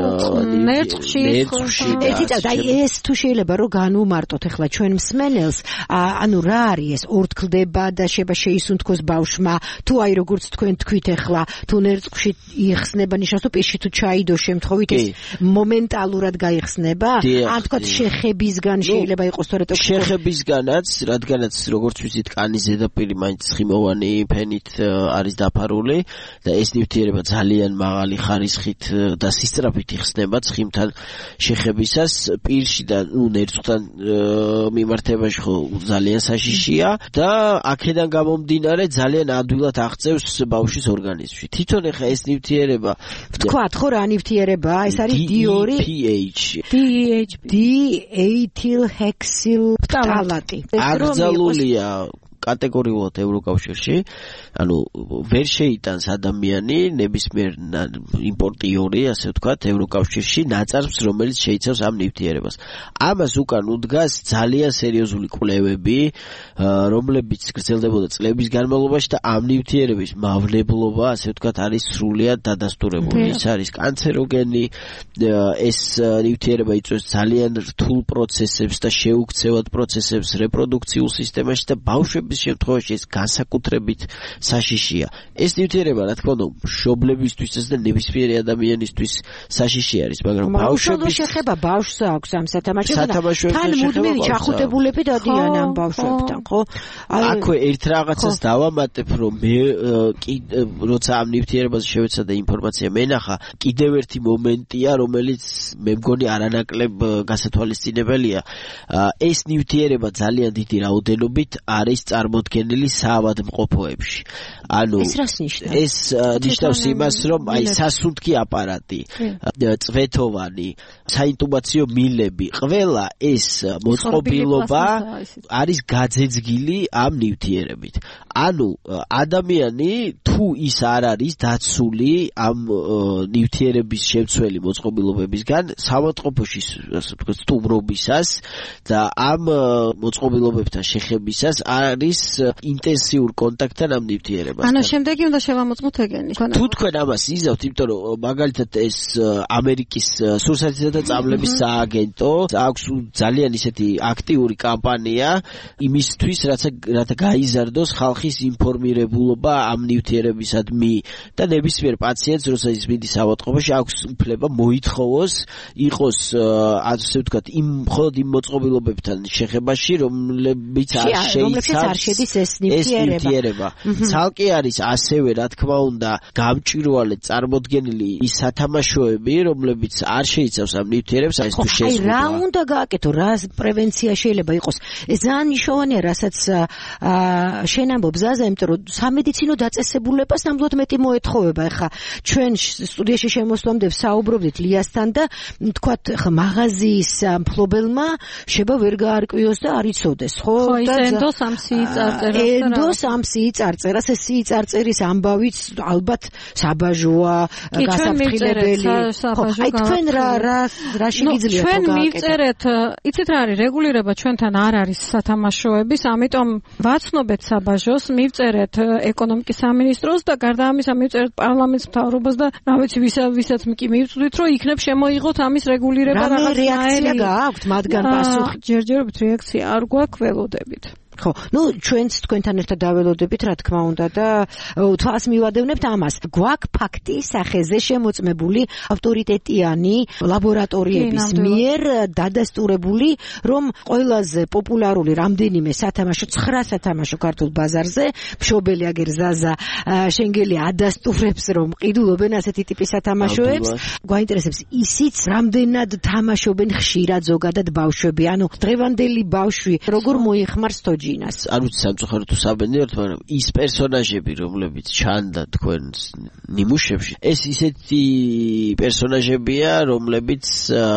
ნერწში. აი ეს თუ შეიძლება რომ განვუმარტოთ ახლა ჩვენ მსმენელს, ანუ რა არის ეს ორთქლდება და შეიძლება შეისუნთქოს ბავშვმა, თუ აი როგორც თქვენ თქვით ახლა, თუ ნერწში იხსნება, ნიშნავს თუ პირში თუ ჩაიდო შემთხვევით ეს მომენტალურად გაიხსნება? ან თქვათ შეხებისგან შეიძლება იყოს თორე ტოქსიკური? შეხებისგანაც, რადგანაც როგორც ვიცით, კანის ზედაპირი მაინც ცხიმოვანი ფენით არის დაფარული და ეს ნივთიერება ძალიან მაღალი ხარისხით და სისწრაფით იხსნება ცხიმთან შეხებისას, პირში და ნუ ნერწთან მიმართებაში ხო ძალიან საშიშია და აქედან გამომდინარე ძალიან ადვილად აღწევს ბავშვის ორგანიზმში. თვითონ ეხა ეს ნივთიერება ვთქვათ ხო რა ნივთიერებაა, ეს არის დი ორი დიეთილჰექსილფტალატი. აკრძალულია კატეგორიულად ევროკავშირში, ანუ ვერ შეიტანს ადამიანი ნებისმიერ იმპორტიორი, ასე ვთქვათ, ევროკავშირში ნაწარმს, რომელიც შეიცავს ამ ნივთიერებას. ამას უკან უდგას ძალიან სერიოზული კვლევები, რომლებიც გრძელდებოდა წლების განმავლობაში და ამ ნივთიერების მავნებლობა, ასე ვთქვათ, არის სრულიად დადასტურებული. ის არის კანცეროგენი, ეს ნივთიერება იწვევს ძალიან რთულ პროცესებს და შეუქცევად პროცესებს რეპროდუქციულ სისტემაში და ბავშვების შემთხვევაში ეს განსაკუთრებით საშიშია. ეს ნივთიერება, რა თქმა უნდა, მშობლებისთვისაც და ნებისმიერი ადამიანისთვის საშიში არის, მაგრამ ბავშვების შეხება ბავშვს აქვს ამ სათამაშოებთან. თან მუდმივი ჩახუტებულები დადიან ამ ბავშვებთან, ხო? აქვე ერთ რაღაცას დავამატებ, რომ მე კი როცა ამ ნივთიერებაზე შევეცადა ინფორმაცია მენახა, კიდევ ერთი მომენტია, რომელიც მე მგონი არანაკლებ გასათვალისწინებელია. ეს ნივთიერება ძალიან დიდი რაოდენობით არის წარმოდგენილი საავადმყოფოებში. ანუ ეს რას ნიშნავს? ეს ნიშნავს იმას, რომ აი სასუნთქი აპარატი, წვეთოვანი, საინტუბაციო მილები, ყველა ეს მოწყობილობა არის გაძეძგილი ამ ნივთიერებით. ანუ ადამიანი თუ ის არ არის დაცული ამ ნივთიერების შემცველი მოწყობილობებისგან, საავადმყოფოში სტუმრობისას და ამ მოწყობილობებთან შეხებისას არის ინტენსიურ კონტაქტთან ამ ნივთიერებასთან. ანუ შემდეგი უნდა შევამოწმოთ ეგენი. თუ თქვენ ამას იზავთ, იმიტომ რომ მაგალითად ეს ამერიკის სურსათისა და წამლების სააგენტო აქვს ძალიან ისეთი აქტიური კამპანია იმისთვის, რათა გაიზარდოს ხალხის ინფორმირებულობა ამ ნივთიერებისადმი და ნებისმიერ პაციენტს, როცა ის მიდის საავადმყოფოში, აქვს უფლება მოითხოვოს იყოს ასე ვთქვათ, იმ მხოლოდ იმ მოწყობილობებთან შეხებაში, რომლებიც არ შეიცავს არ შედის ეს ნივთიერება. ცალკე არის ასევე რა თქმა უნდა გამჭვირვალე წარმოდგენილი ის სათამაშოები, რომლებიც არ შეიცავს ამ ნივთიერებს, აი თუ შესრულება. აი რა უნდა გააკეთო, რა პრევენცია შეიძლება იყოს. ეს ძალიან მნიშვნელოვანია, რასაც შენ ამბობ ზაზა, იმიტომ რომ სამედიცინო დაწესებულებას ნამდვილად მეტი მოეთხოვება. ეხლა ჩვენ სტუდიაში შემოსვლამდე საუბრობდითლიასთან და თქვათ ეხლა მაღაზიის მფლობელმა შეება ვერ გაარკვიოს და არ იცოდეს, ხო? ხო, ის ენდოს ამ სიიწარწერას. ენდოს ამ სიიწარწერას, ეს სიიწარწერის ამბავიც ალბათ საბაჟოა, გასაფრთხილებელი. ხო, აი თქვენ რა რა რა შეგიძლიათ ჩვენ მივწერეთ, იცით რა არის რეგულირება ჩვენთან არ არის სათამაშოების, ამიტომ ვაცნობეთ საბაჟოს, მივწერეთ ეკონომიკის სამინისტროს და გარდა ამისა მივწერეთ პარლამენტის მთავრობას და რა ვიცი ვისაც კი მივწვდით რომ იქნებ შემოიღოთ ამის რეგულირება რაღაც რეაქცია გააქვთ მათგან პასუხი. ჯერჯერობით რეაქცია არ გვაქვს, ველოდებით. ხო, ну ჩვენც თქვენთან ერთად დაველოდებით, რა თქმა უნდა და თვალს მივადევნებთ ამას. გვაქვს ფაქტი სახეზე შემოწმებული ავტორიტეტიანი ლაბორატორიების მიერ დადასტურებული, რომ ყველაზე პოპულარული რამდენიმე სათამაშო, ცხრა სათამაშო ქართულ ბაზარზე, მშობელი აგერ ზაზა შენგელი ადასტურებს, რომ ყიდულობენ ასეთი ტიპის სათამაშოებს. გვაინტერესებს ისიც, რამდენად თამაშობენ ხშირად ზოგადად ბავშვები, ანუ დღევანდელი ბავშვი როგორ მოიხმარს თოჯინას. არ ვიცი სამწუხაროდ თუ საბედნიეროდ, მაგრამ ის პერსონაჟები, რომლებიც ჩანდა თქვენს ნიმუშებში, ეს ისეთი პერსონაჟებია, რომლებიც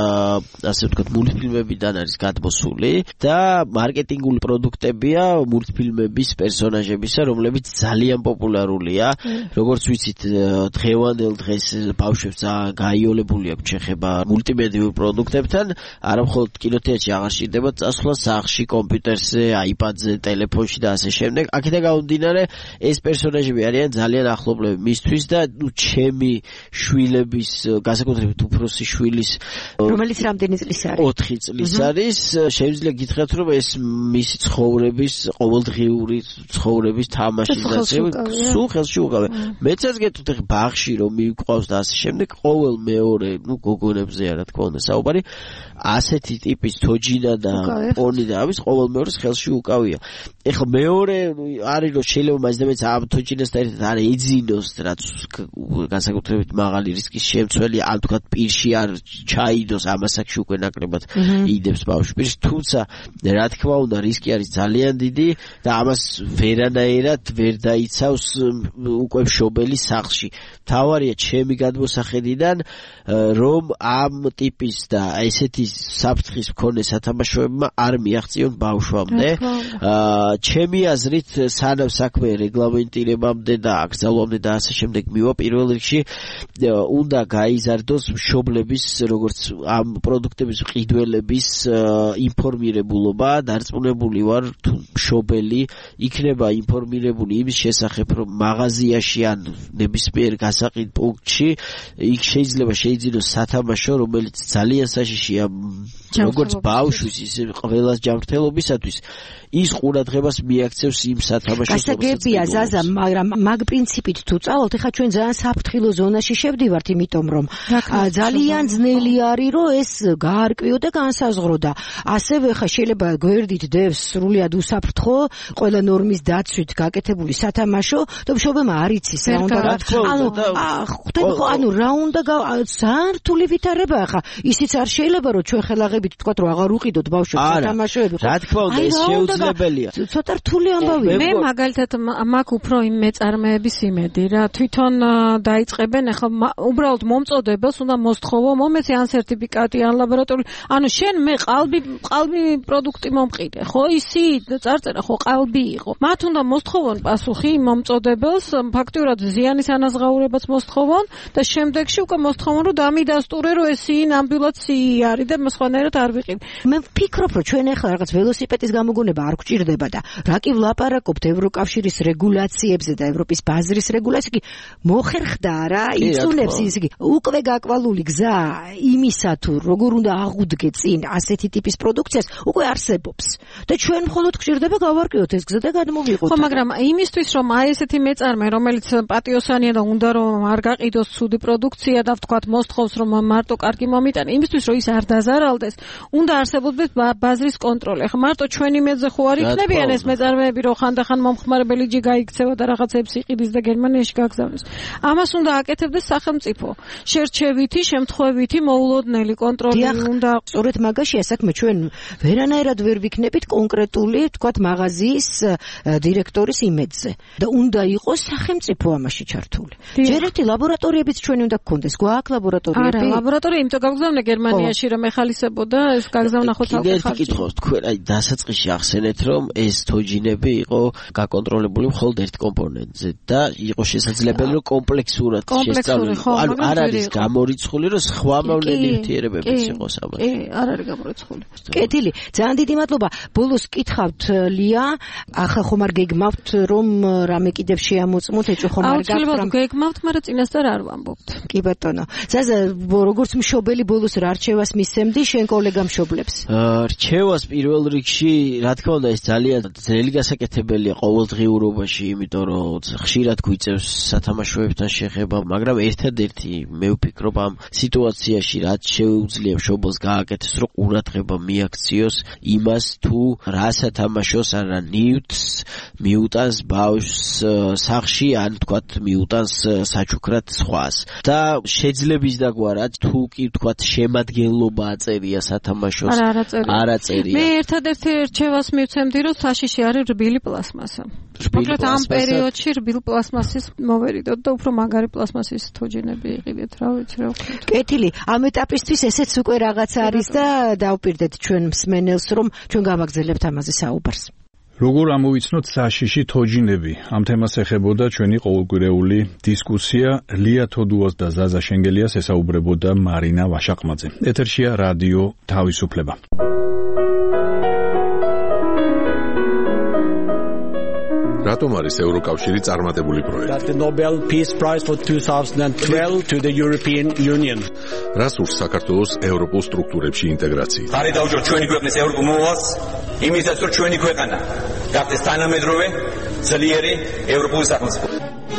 ასე ვთქვათ მულტფილმებიდან არის გადმოსული და მარკეტინგული პროდუქტებია მულტფილმების პერსონაჟებისა, რომლებიც ძალიან პოპულარულია. როგორც ვიცით, დღევანდელ დღეს ბავშვებს გაიოლებული აქვს შეხება მულტიმედიურ პროდუქტებთან, არა მხოლოდ კინოთეატრში აღარ სჭირდება წასვლა სახლში, კომპიუტერზე, აიპადზე, ტელეფონში და ასე შემდეგ. აქედან გამომდინარე, ეს პერსონაჟები არიან ძალიან ახლობლები მისთვის და ნუ ჩემი შვილების, განსაკუთრებით უფროსი შვილის, რომელიც რამდენი წლის არის? ოთხი წლის არის. შეიძლება გითხრათ, რომ ეს მისი ცხოვრების, ყოველდღიური ცხოვრების თამაშის დასწრება სულ ხელში უკავია. მეცაც გეტყვით, ეხლა ბაღში რომ მივიყვავს და ასე შემდეგ, ყოველ მეორე, ნუ გოგონებზეა რა თქმა უნდა საუბარი, ასეთი ტიპის თოჯინა და პონი და ამის ყოველ მეორეს ხელში უკავია. ეხლა მეორე არის რომ შეიძლება მაინც და მაინც ამ თოჯინასთან ერთად არ ეძინოს, რაც განსაკუთრებით მაღალი რისკის შემცველი, ან თქვათ პირში არ ჩაიდოს, ამასაკში უკვე ნაკლებად იდებს ბავშვი პირში, თუმცა რა თქმა უნდა რისკი არის ძალიან დიდი და ამას ვერანაირად ვერ დაიცავს უკვე მშობელი სახლში. თავარია ჩემი გადმოსახედიდან, რომ ამ ტიპის და ესეთი საფრთხის მქონე სათამაშოებმა არ მიაღწიონ ბავშვამდე. ჩემი აზრით, სანამ საქმე რეგლამენტირებამდე და აკრძალვამდე და ასე შემდეგ მივა, პირველ რიგში უნდა გაიზარდოს მშობლების, როგორც ამ პროდუქტების მყიდველების ინფორმირებულობა. დარწმუნებული ვარ, თუ მშობელი იქნება ინფორმირებული იმის შესახებ, რომ მაღაზიაში ან ნებისმიერ გასაყიდ პუნქტში იქ შეიძლება შეიძინოს სათამაშო, რომელიც ძალიან საშიშია როგორც ბავშვის, ისე ყველას ჯანმრთელობისათვის. ის ყურადღებას მიაქცევს იმ სათამაშოს. გასაგებია ზაზა, მაგრამ მაგ პრინციპით თუ წავალთ, ეხლა ჩვენ ძალიან საფრთხილო ზონაში შევდივართ, იმიტომ რომ ძალიან ძნელი არის, რომ ეს გაარკვიო და განსაზღვრო და ასევე ხა შეიძლება გვერდით დევს სრულიად უსაფრთხო, ყველა ნორმის დაცვით გაკეთებული სათამაშო და მშობელმა არ იცის რა უნდა გაკეთოს. ანუ ხვდები ხო, ანუ რა უნდა ძალიან რთული ვითარება ხა. ისიც არ შეიძლება რომ ჩვენ ხელაღებით ვთქვათ რომ აღარ უყიდოთ ბავშვებს სათამაშოები. რა თქმა უნდა, ეს შეუძლებელია. ცოტა რთული ამბავია. მე მაგალითად მაქვს უფრო იმ მეწარმეების იმედი რა, თვითონ დაიწყებენ ახლა უბრალოდ მომწოდებელს უნდა მოსთხოვო, მომეცი ან სერტიფიკატი, ან ლაბორატორიული. ანუ შენ მე ყალბი ყალბი პროდუქტი მომყიდე, ხო? ისი წარწერა ხო ყალბი იყო. მათ უნდა მოსთხოვონ პასუხი მომწოდებელს, ფაქტიურად ზიანის ანაზღაურებაც მოსთხოვონ და შემდეგში უკვე მოსთხოვონ რომ დამიდასტურე რომ ესი ნამდვილად სიი არის და სხვანაირად არ ვიყიდ. მე ვფიქრობ რომ ჩვენ ახლა რაღაც ველოსიპედის გამოგონება არ გვჭირდება და რა კი ვლაპარაკობთ ევროკავშირის რეგულაციებზე და ევროპის ბაზრის რეგულაციები მოხერხდა რა, იწუნებს ის იგი უკვე გაკვალული გზა იმისა თუ როგორ უნდა აღუდგე წინ ასეთი ტიპის პროდუქციას უკვე არსებობს და ჩვენ მხოლოდ გვჭირდება გავარკვიოთ ეს გზა და გადმოვიღოთ. ხო, მაგრამ იმისთვის რომ აი ესეთი მეწარმე რომელიც პატიოსანია და უნდა რომ არ გაყიდოს ცუდი პროდუქცია და ვთქვათ მოსთხოვს რომ მარტო კარგი მომიტანა, იმისთვის რომ ის არ დაზარალდეს, უნდა არსებობდეს ბაზრის კონტროლი. ახლა მარტო ჩვენი მეძე ხო არ არ იქნებიან ეს მეწარმეები, რომ ხანდახან მომხმარებელი ჯი გაიქცევა და რაღაცებს იყიდის და გერმანიაში გაგზავნის. ამას უნდა აკეთებდეს სახელმწიფო. შერჩევითი, შემთხვევითი, მოულოდნელი კონტროლი უნდა. სწორედ მაგაშია საქმე, ჩვენ ვერანაირად ვერ ვიქნებით კონკრეტული, თქვათ, მაღაზიის დირექტორის იმედზე და უნდა იყოს სახელმწიფო ამაში ჩართული. ჯერ ერთი ლაბორატორიებიც ჩვენი უნდა გქონდეს, გვაქვს ლაბორატორიები? არა, ლაბორატორია იმიტომ გაგზავნა გერმანიაში, რომ ეხალისებოდა, ეს გაგზავნა ხო თავი ხარჯი. კიდე კითხავს თქვენ, აი დასაწყისში ახსენეთ, რომ ეს თოჯინები იყო გაკონტროლებული მხოლოდ ერთ კომპონენტზე და იყო შესაძლებელი, რომ კომპლექსურად შესწავლილიყო. ანუ არ არის გამორიცხული, რომ სხვა მოვლენი ერთიერებებიც იყოს ამაში. კი, არ არის გამორიცხული. კეთილი, ძალიან დიდი მადლობა. ბოლოს კითხავთ ლია, ახლა ხომ არ გეგმავთ, რომ რამე კიდევ შეამოწმოთ, ეჭვ ხომ არ გაქვთ რამ? გეგმავთ, მაგრამ წინასწარ არ ვამბობთ. კი ბატონო. ზაზა, როგორც მშობელი ბოლოს რა რჩევას მისცემდი შენ კოლეგა მშობლებს? რჩევას პირველ რიგში, რა თქმა უნდა, ეს ძალიან ძნელი გასაკეთებელია ყოველდღიურობაში, იმიტომ რომ ხშირად გვიწევს სათამაშოებთან შეხება, მაგრამ ერთადერთი მე ვფიქრობ ამ სიტუაციაში რაც შეუძლია მშობელს გააკეთოს, რომ ყურადღება მიაქციოს იმას, თუ რა სათამაშოს არა ნივთს მიუტანს ბავშვს სახლში, ან თქვათ მიუტანს საჩუქრად სხვას. და შეძლების დაგვარად თუ კი თქვათ შემადგენლობა აწერია სათამაშოს, არ აწერია. მე ერთადერთი რჩევას მივცემდი, რომ საშიში არის რბილი პლასმასა. მოკლედ ამ პერიოდში რბილ პლასმასის მოვერიდოთ და უფრო მაგარი პლასმასის თოჯინები იყიდეთ, რა ვიცი რა ვქნათ. კეთილი, ამ ეტაპისთვის ესეც უკვე რაღაც არის და დავპირდეთ ჩვენ მსმენელს, რომ ჩვენ გავაგზავნებთ ამაზე საუბარს. როგორ ამოვიცნოთ საშიში თოჯინები? ამ თემას ეხებოდა ჩვენი ყოველკვირეული დისკუსია. ლია თოდუას და ზაზა შენგელიას ესაუბრებოდა მარინა ვაშაყმაძე. ეთერშია რადიო თავისუფლება. რატომ არის ევროკავშირი წარმატებული პროექტი? The Nobel Peace Prize for twenty twelve to the European Union. რას ურს საქართველოს ევროპულ სტრუქტურებში ინტეგრაცია? ხარი დაუჭიროთ ჩვენი ქვეყნის ევროპულ მოვალს, იმისაც რომ ჩვენი ქვეყანა გახდეს თანამედროვე, ძლიერი ევროპული სახელმწიფო.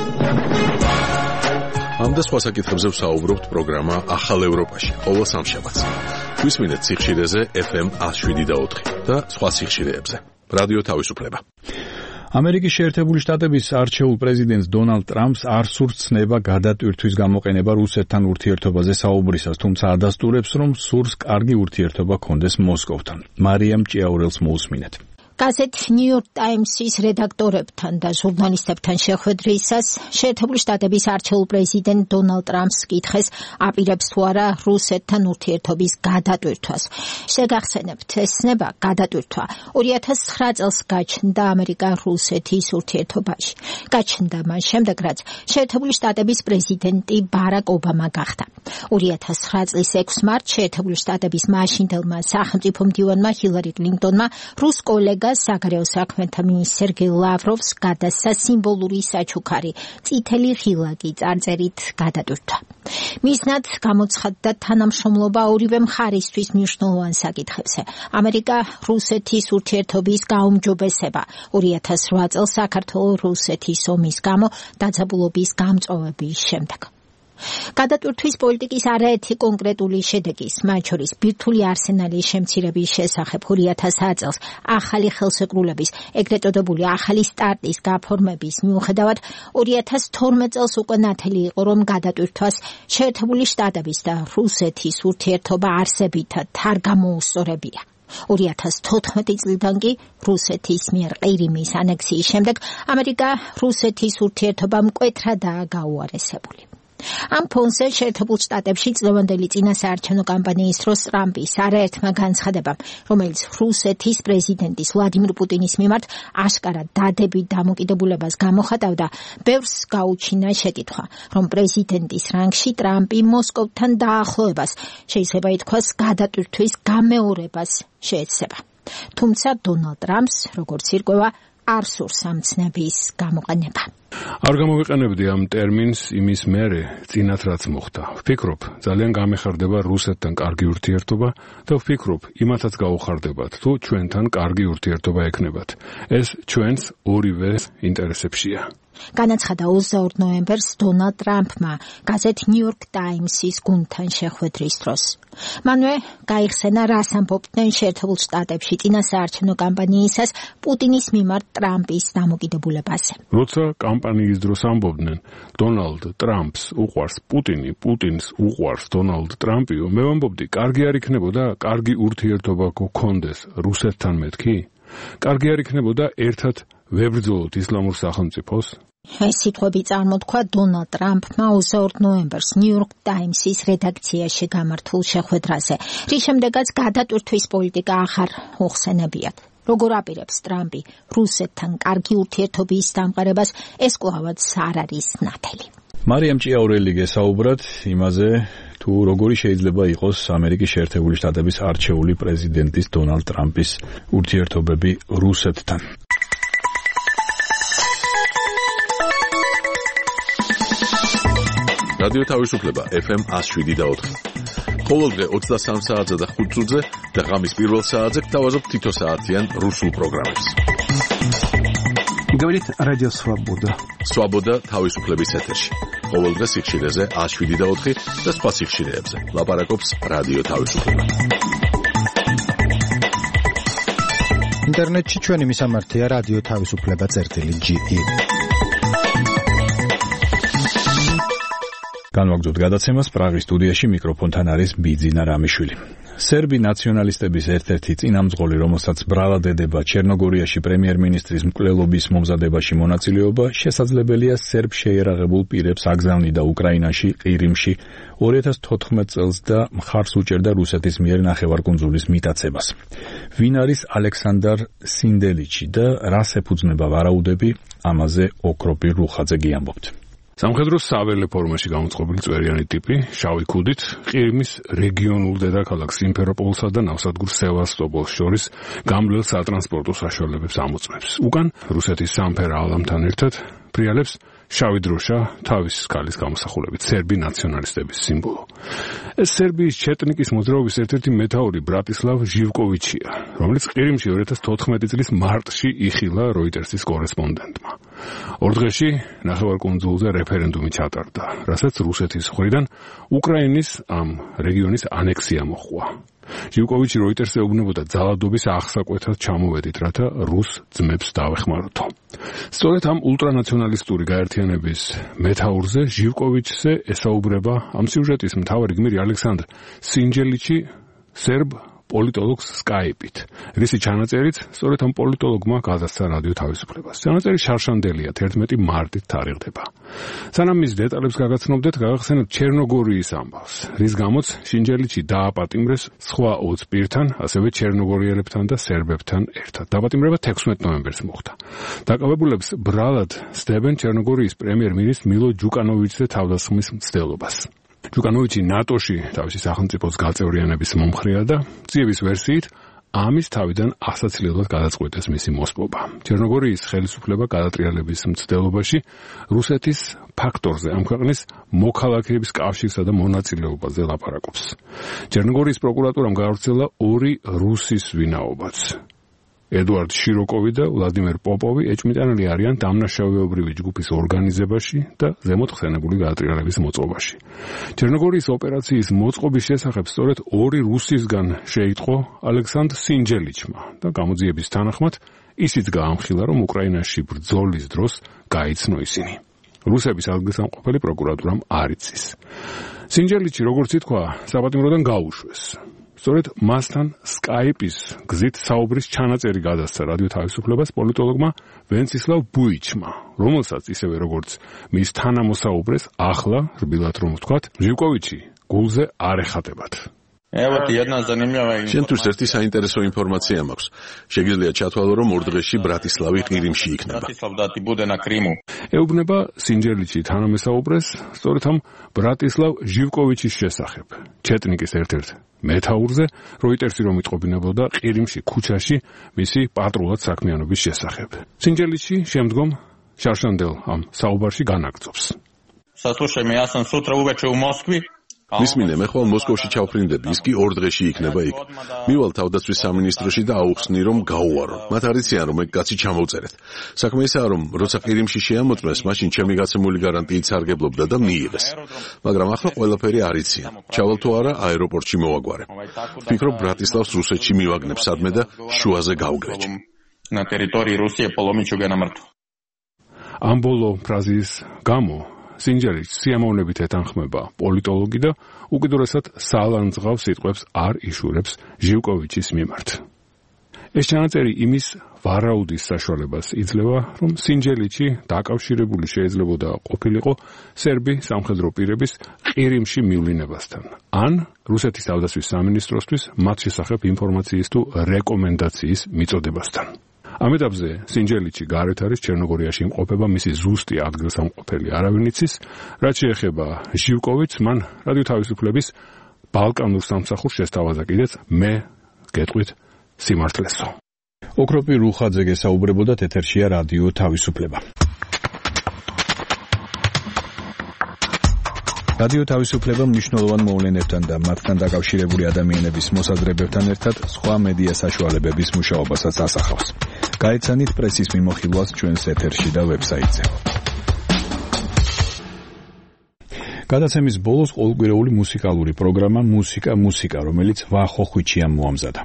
ამ და სხვა საკითხებზე ვსაუბრობთ პროგრამა ახალ ევროპაში, ყოველ სამშაბათს. გვისმინეთ სიხშირეზე ეფ ემ one oh seven და ოთხი და სხვა სიხშირეებზე. რადიო თავისუფლება. ამერიკის შეერთებული შტატების არჩეულ პრეზიდენტს დონალდ ტრამპს არ სურს ცნება გადატვირთვის გამოყენება რუსეთთან ურთიერთობაზე საუბრისას, თუმცა ადასტურებს, რომ სურს კარგი ურთიერთობა ჰქონდეს მოსკოვთან. მარიამ ჭიაურელს მოусმინეთ. გაზეთ ნიუ-იორკ ტაიმსის რედაქტორებთან და ჟურნალისტებთან შეხვედრისას შეერთებული შტატების არჩეულ პრეზიდენტ დონალდ ტრამპს კითხეს, აპირებს თუ არა რუსეთთან ურთიერთობის გადატვირთვას. შეგახსენებთ, ეს ცნება გადატვირთვა ორი ათას ცხრა წელს გაჩნდა ამერიკა-რუსეთის ურთიერთობაში. გაჩნდა მას შემდეგ, რაც შეერთებული შტატების პრეზიდენტი ბარაკ ობამა გახდა. ორი ათას ცხრა წლის ექვსი მარტს შეერთებული შტატების მაშინდელმა სახელმწიფო მდივანმა ჰილარი კლინტონმა რუს კოლეგა საგარეო საქმეთა მინისტრ სერგეი ლავროვს გადასცა სიმბოლური საჩუქარი წითელი ღილაკი წარწერით გადატვირთვა. მისნად გამოცხადდა თანამშრომლობა ორივე მხარისთვის მნიშვნელოვან საკითხებზე. ამერიკა-რუსეთის ურთიერთობის გაუმჯობესება ორი ათას რვა წელს საქართველო-რუსეთის ომის გამო დაძაბულობის გამწვავების შემდეგ. გადატვირთვის პოლიტიკის არაერთი კონკრეტული შედეგის, მათ შორის ბირთვული არსენალის შემცირების შესახებ ორი ათას წელს ახალი ხელშეკრულების, ეგრეთ წოდებული ახალი სტარტის გაფორმების მიუხედავად ორი ათას თორმეტ წელს უკვე ნათელი იყო, რომ გადატვირთვას შეერთებული შტატების და რუსეთის ურთიერთობა არსებითად არ გამოუსწორებია. ორი ათას თოთხმეტი წლიდან კი რუსეთის მიერ ყირიმის ანექსიის შემდეგ ამერიკა-რუსეთის ურთიერთობა მკვეთრადაა გაუარესებული. ამ ფონზე შეერთებულ შტატებში წლევანდელი წინასაარჩევნო კამპანიის დროს ტრამპის არაერთმა განცხადებამ, რომელიც რუსეთის პრეზიდენტის ვლადიმირ პუტინის მიმართ აშკარად დადებით დამოკიდებულებას გამოხატავდა, ბევრს გაუჩინა შეკითხვა, რომ პრეზიდენტის რანგში ტრამპი მოსკოვთან დაახლოებას, შეიძლება ითქვას გადატვირთვის გამეორებას შეეცდება. თუმცა დონალდ ტრამპს, როგორც ირკვევა, არ სურს ამ ცნების გამოყენება. არ გამოვიყენებდი ამ ტერმინს იმის მერე წინათ რაც მოხდა. ვფიქრობ, ძალიან გამეხარდება რუსეთთან კარგი ურთიერთობა და ვფიქრობ, იმათაც გაუხარდებათ, თუ ჩვენთან კარგი ურთიერთობა ექნებათ. ეს ჩვენს ორივე ინტერესებშია. განაცხადა ოცდაორ ნოემბერს დონალდ ტრამპმა გაზეთ ნიუ-იორკ ტაიმსის გუნდთან შეხვედრის დროს. მანვე გაიხსენა, რას ამბობდნენ შეერთებულ შტატებში წინასაარჩევნო კამპანიისას პუტინის მიმართ ტრამპის დამოკიდებულებაზე. როცა კამპანიის დროს ამბობდნენ, დონალდ ტრამპს უყვარს პუტინი, პუტინს უყვარს დონალდ ტრამპიო, მე ვამბობდი, კარგი არ იქნებოდა კარგი ურთიერთობა გქონდეს რუსეთთან მეთქი? კარგი არ იქნებოდა ერთად ვებრძოლოთ ისლამურ სახელმწიფოს? ეს სიტყვები წარმოთქვა დონალდ ტრამპმა ოცდაორ ნოემბერს ნიუ-იორკ ტაიმსის რედაქციაში გამართულ შეხვედრაზე, რის შემდეგაც გადატვირთვის პოლიტიკა ახარ უხსენებიათ. როგორ აპირებს ტრამპი რუსეთთან კარგი ურთიერთობის დამყარებას, ეს კვლავაც არ არის ნათელი. მარიამ ჭიაურელი გესაუბრათ იმაზე, თუ როგორი შეიძლება იყოს ამერიკის შეერთებული შტატების არჩეული პრეზიდენტის დონალდ ტრამპის ურთიერთობები რუსეთთან. რადიო თავისუფლება ეფ ემ one oh seven და four. ყოველდღე ოცდასამ საათზე და ხუთ წუთზე და ღამის პირველ საათზე გთავაზობთ თითო საათიან რუსულ პროგრამებს. Говорит Радио Свобода. Свобода თავისუფლების ეთერში. ყოველდღე სიხშირეზე one oh seven და four და სხვა სიხშირეებზე. ლაპარაკობს რადიო თავისუფლება. ინტერნეტში ჩვენი მისამართია რადიო თავისუფლება წერტილი ჯი ი. განვაგრძოთ გადაცემას პრაღის სტუდიაში მიკროფონთან არის ბიძინა რამიშვილი. სერბი ნაციონალისტების ერთ-ერთი წინამძღოლი, რომელსაც ბრალად ედება ჩერნოგორიაში პრემიერ-მინისტრის მკვლელობის მომზადებაში მონაწილეობა, შესაძლებელია სერბ შეიარაღებულ პირებს აგზავნიდა უკრაინაში, ყირიმში ორი ათას თოთხმეტ წელს და მხარს უჭერდა რუსეთის მიერ ნახევარკუნძულის მიტაცებას. ვინ არის ალექსანდარ სინდელიჩი და რას ეფუძნება ვარაუდები, ამაზე ოქროპირ რუხაძე გიამბობთ. სამხედრო საველე ფორმაში გამოწყობილი წვერიანი ტიპი, შავი ქუდით, ყირიმის რეგიონულ დედაქალაქ სიმფეროპოლსა და ნავსადგურ სევასტოპოლს შორის გამძლეელ სატრანსპორტო საშუალებებს ამოწმებს. უკან რუსეთის სამფერა ალამთან ერთად ფრიალებს შავი დროშა თავის სკალის გამოსახულებით, სერბი ნაციონალისტების სიმბოლო. ეს სერბიის ჩეტნიკის მოძრაობის ერთ-ერთი მეთაური ბრატისლავ ჟივკოვიჩია, რომელიც ყირიმში ორი ათას თოთხმეტი წლის მარტში იხილა როიტერსის კორესპონდენტმა. ორ დღეში ნახევარკუნძულზე რეფერენდუმი ჩატარდა, რასაც რუსეთის მხრიდან უკრაინის ამ რეგიონის ანექსია მოჰყვა. ჟივკოვიჩი როიტერს ეუბნებოდა ძალადობის აღსაკვეთად ჩამოვედით, რათა რუს ძმებს დავეხმაროთო. სწორედ ამ ულტრანაციონალისტური გაერთიანების მეთაურზე ჟივკოვიჩზე ესაუბრება ამ სიუჟეტის მთავარი გმირი ალექსანდრ სინჯელიჩი სერბ პოლიტოლოგს სკაიპით. რისი ჩანაწერით სწორედ ამ პოლიტოლოგმა გადასცა რადიო თავისუფლებას. ჩანაწერი შარშანდელია, თერთმეტი მარტით თარიღდება. სანამ მის დეტალებს გაგაცნობდეთ, გაგახსენებთ ჩერნოგორიის ამბავს, რის გამოც სინჯელიჩი დააპატიმრეს სხვა ოც პირთან, ასევე ჩერნოგორიელებთან და სერბებთან ერთად. დაპატიმრება თექვსმეტ ნოემბერს მოხდა. დაკავებულებს ბრალად სდებენ ჩერნოგორიის პრემიერ-მინისტრ მილო ჯუკანოვიჩზე თავდასხმის მცდელობას. ჯუკანოვიჩი ნატოში თავისი სახელმწიფოს გაწევრიანების მომხრეა და ძიების ვერსიით ამის თავიდან ასაცილებლად გადაწყვეტეს მისი მოსპობა. ჩერნოგორიის ხელისუფლება გადატრიალების მცდელობაში რუსეთის ფაქტორზე ამ ქვეყნის მოქალაქეების კავშირსა და მონაწილეობაზე ლაპარაკობს. ჩერნოგორიის პროკურატურამ გაავრცელა ორი რუსის ვინაობაც. ედუარდ შიროკოვი და ვლადიმერ პოპოვი ეჭვმიტანილი არიან დამნაშავეობრივი ჯგუფის ორგანიზებაში და ზემოთ ხსენებული გადატრიალების მოწყობაში. ჩერნოგორიის ოპერაციის მოწყობის შესახებ სწორედ ორი რუსისგან შეიტყო ალექსანდრ სინჯელიჩმა და გამოძიების თანახმად ისიც გაამხილა, რომ უკრაინაში ბრძოლის დროს გაიცნო ისინი. რუსების ადგილსამყოფელი პროკურატურამ არ იცის. სინჯელიჩი, როგორც ითქვა, საპატიმროდან გაუშვეს. სწორედ მასთან სკაიპის გზით საუბრის ჩანაწერი გადასცა რადიო თავისუფლებას პოლიტოლოგმა ვენცისლავ ბუიჩმა, რომელსაც ისევე როგორც მის თანამოსაუბრეს ახლა, რბილად რომ ვთქვათ, ჟივკოვიჩი გულზე არ ეხატებათ. შენთვის ერთი საინტერესო ინფორმაცია მაქვს. შეგიძლია ჩათვალო, რომ ორ დღეში ბრატისლავი ყირიმში იქნება. ეუბნება სინჯელიჩი თანამესაუბრეს სწორედ ამ ბრატისლავ ჟივკოვიჩის შესახებ. ჩეტნიკის ერთ-ერთ მეთაურზე როიტერსი რომ იტყობინებოდა ყირიმში ქუჩაში მისი პატრულად საქმიანობის შესახებ. სინჯელიჩი შემდგომ შარშანდელ ამ საუბარში განაგრძობს. Послушай меня, сын, с утра увечер в Москве. მისმინე, მე ხვალ მოსკოვში ჩავფრინდები, ის კი ორ დღეში იქნება იქ. მივალ თავდაცვის სამინისტროში და აუხსნი, რომ გაუვარო. მათ არიციან, რომ ეგ კაცი ჩამოვწერეთ. საქმე ისაა, რომ როცა ყირიმში შეამოწმეს, მაშინ ჩემი გაცემული გარანტიით სარგებლობდა და მიიღეს. მაგრამ ახლა ყველაფერი არიციან. ჩავალ თუ არა, აეროპორტში მოვაგვარე. ვფიქრობ, ბრატისლავს რუსეთში მივაგნებ სადმე და შუაზე გავგრეჭ. На территории России поломичу განამართო. ამ ბოლო ფრაზის გამო სინჯელიჩ სიამოვნებით ეთანხმება პოლიტოლოგი და უკიდურესად სალანძღავ სიტყვებს არ იშურებს ჟივკოვიჩის მიმართ. ეს ჩანაწერი იმის ვარაუდის საშუალებას იძლევა, რომ სინჯელიჩი დაკავშირებული შეიძლებოდა ყოფილიყო სერბი სამხედრო პირების ყირიმში მივლინებასთან, ან რუსეთის თავდაცვის სამინისტროსთვის მათ შესახებ ინფორმაციის თუ რეკომენდაციის მიწოდებასთან. ამ ეტაპზე სინჯელიჩი გარეთ არის ჩერნოგორიაში იმყოფება, მისი ზუსტი ადგილსამყოფელი არავინ იცის. რაც შეეხება ჟივკოვიჩს, მან რადიო თავისუფლების ბალკანურ სამსახურს შესთავაზა კიდეც მე გეტყვით სიმართლესო. ოქროპი რუხაძე გესაუბრებოდათ, ეთერშია რადიო თავისუფლება. რადიო თავისუფლება მნიშვნელოვან მოვლენებთან და მათთან დაკავშირებული ადამიანების მოსაზრებებთან ერთად სხვა მედია საშუალებების მუშაობასაც ასახავს. გაეცანით პრესის მიმოხილვას ჩვენს ეთერში და ვებსაიტზე. გადაცემის ბოლოს ყოველკვირეული მუსიკალური პროგრამა მუსიკა მუსიკა, რომელიც ვახო ხვიჩიამ მოამზადა.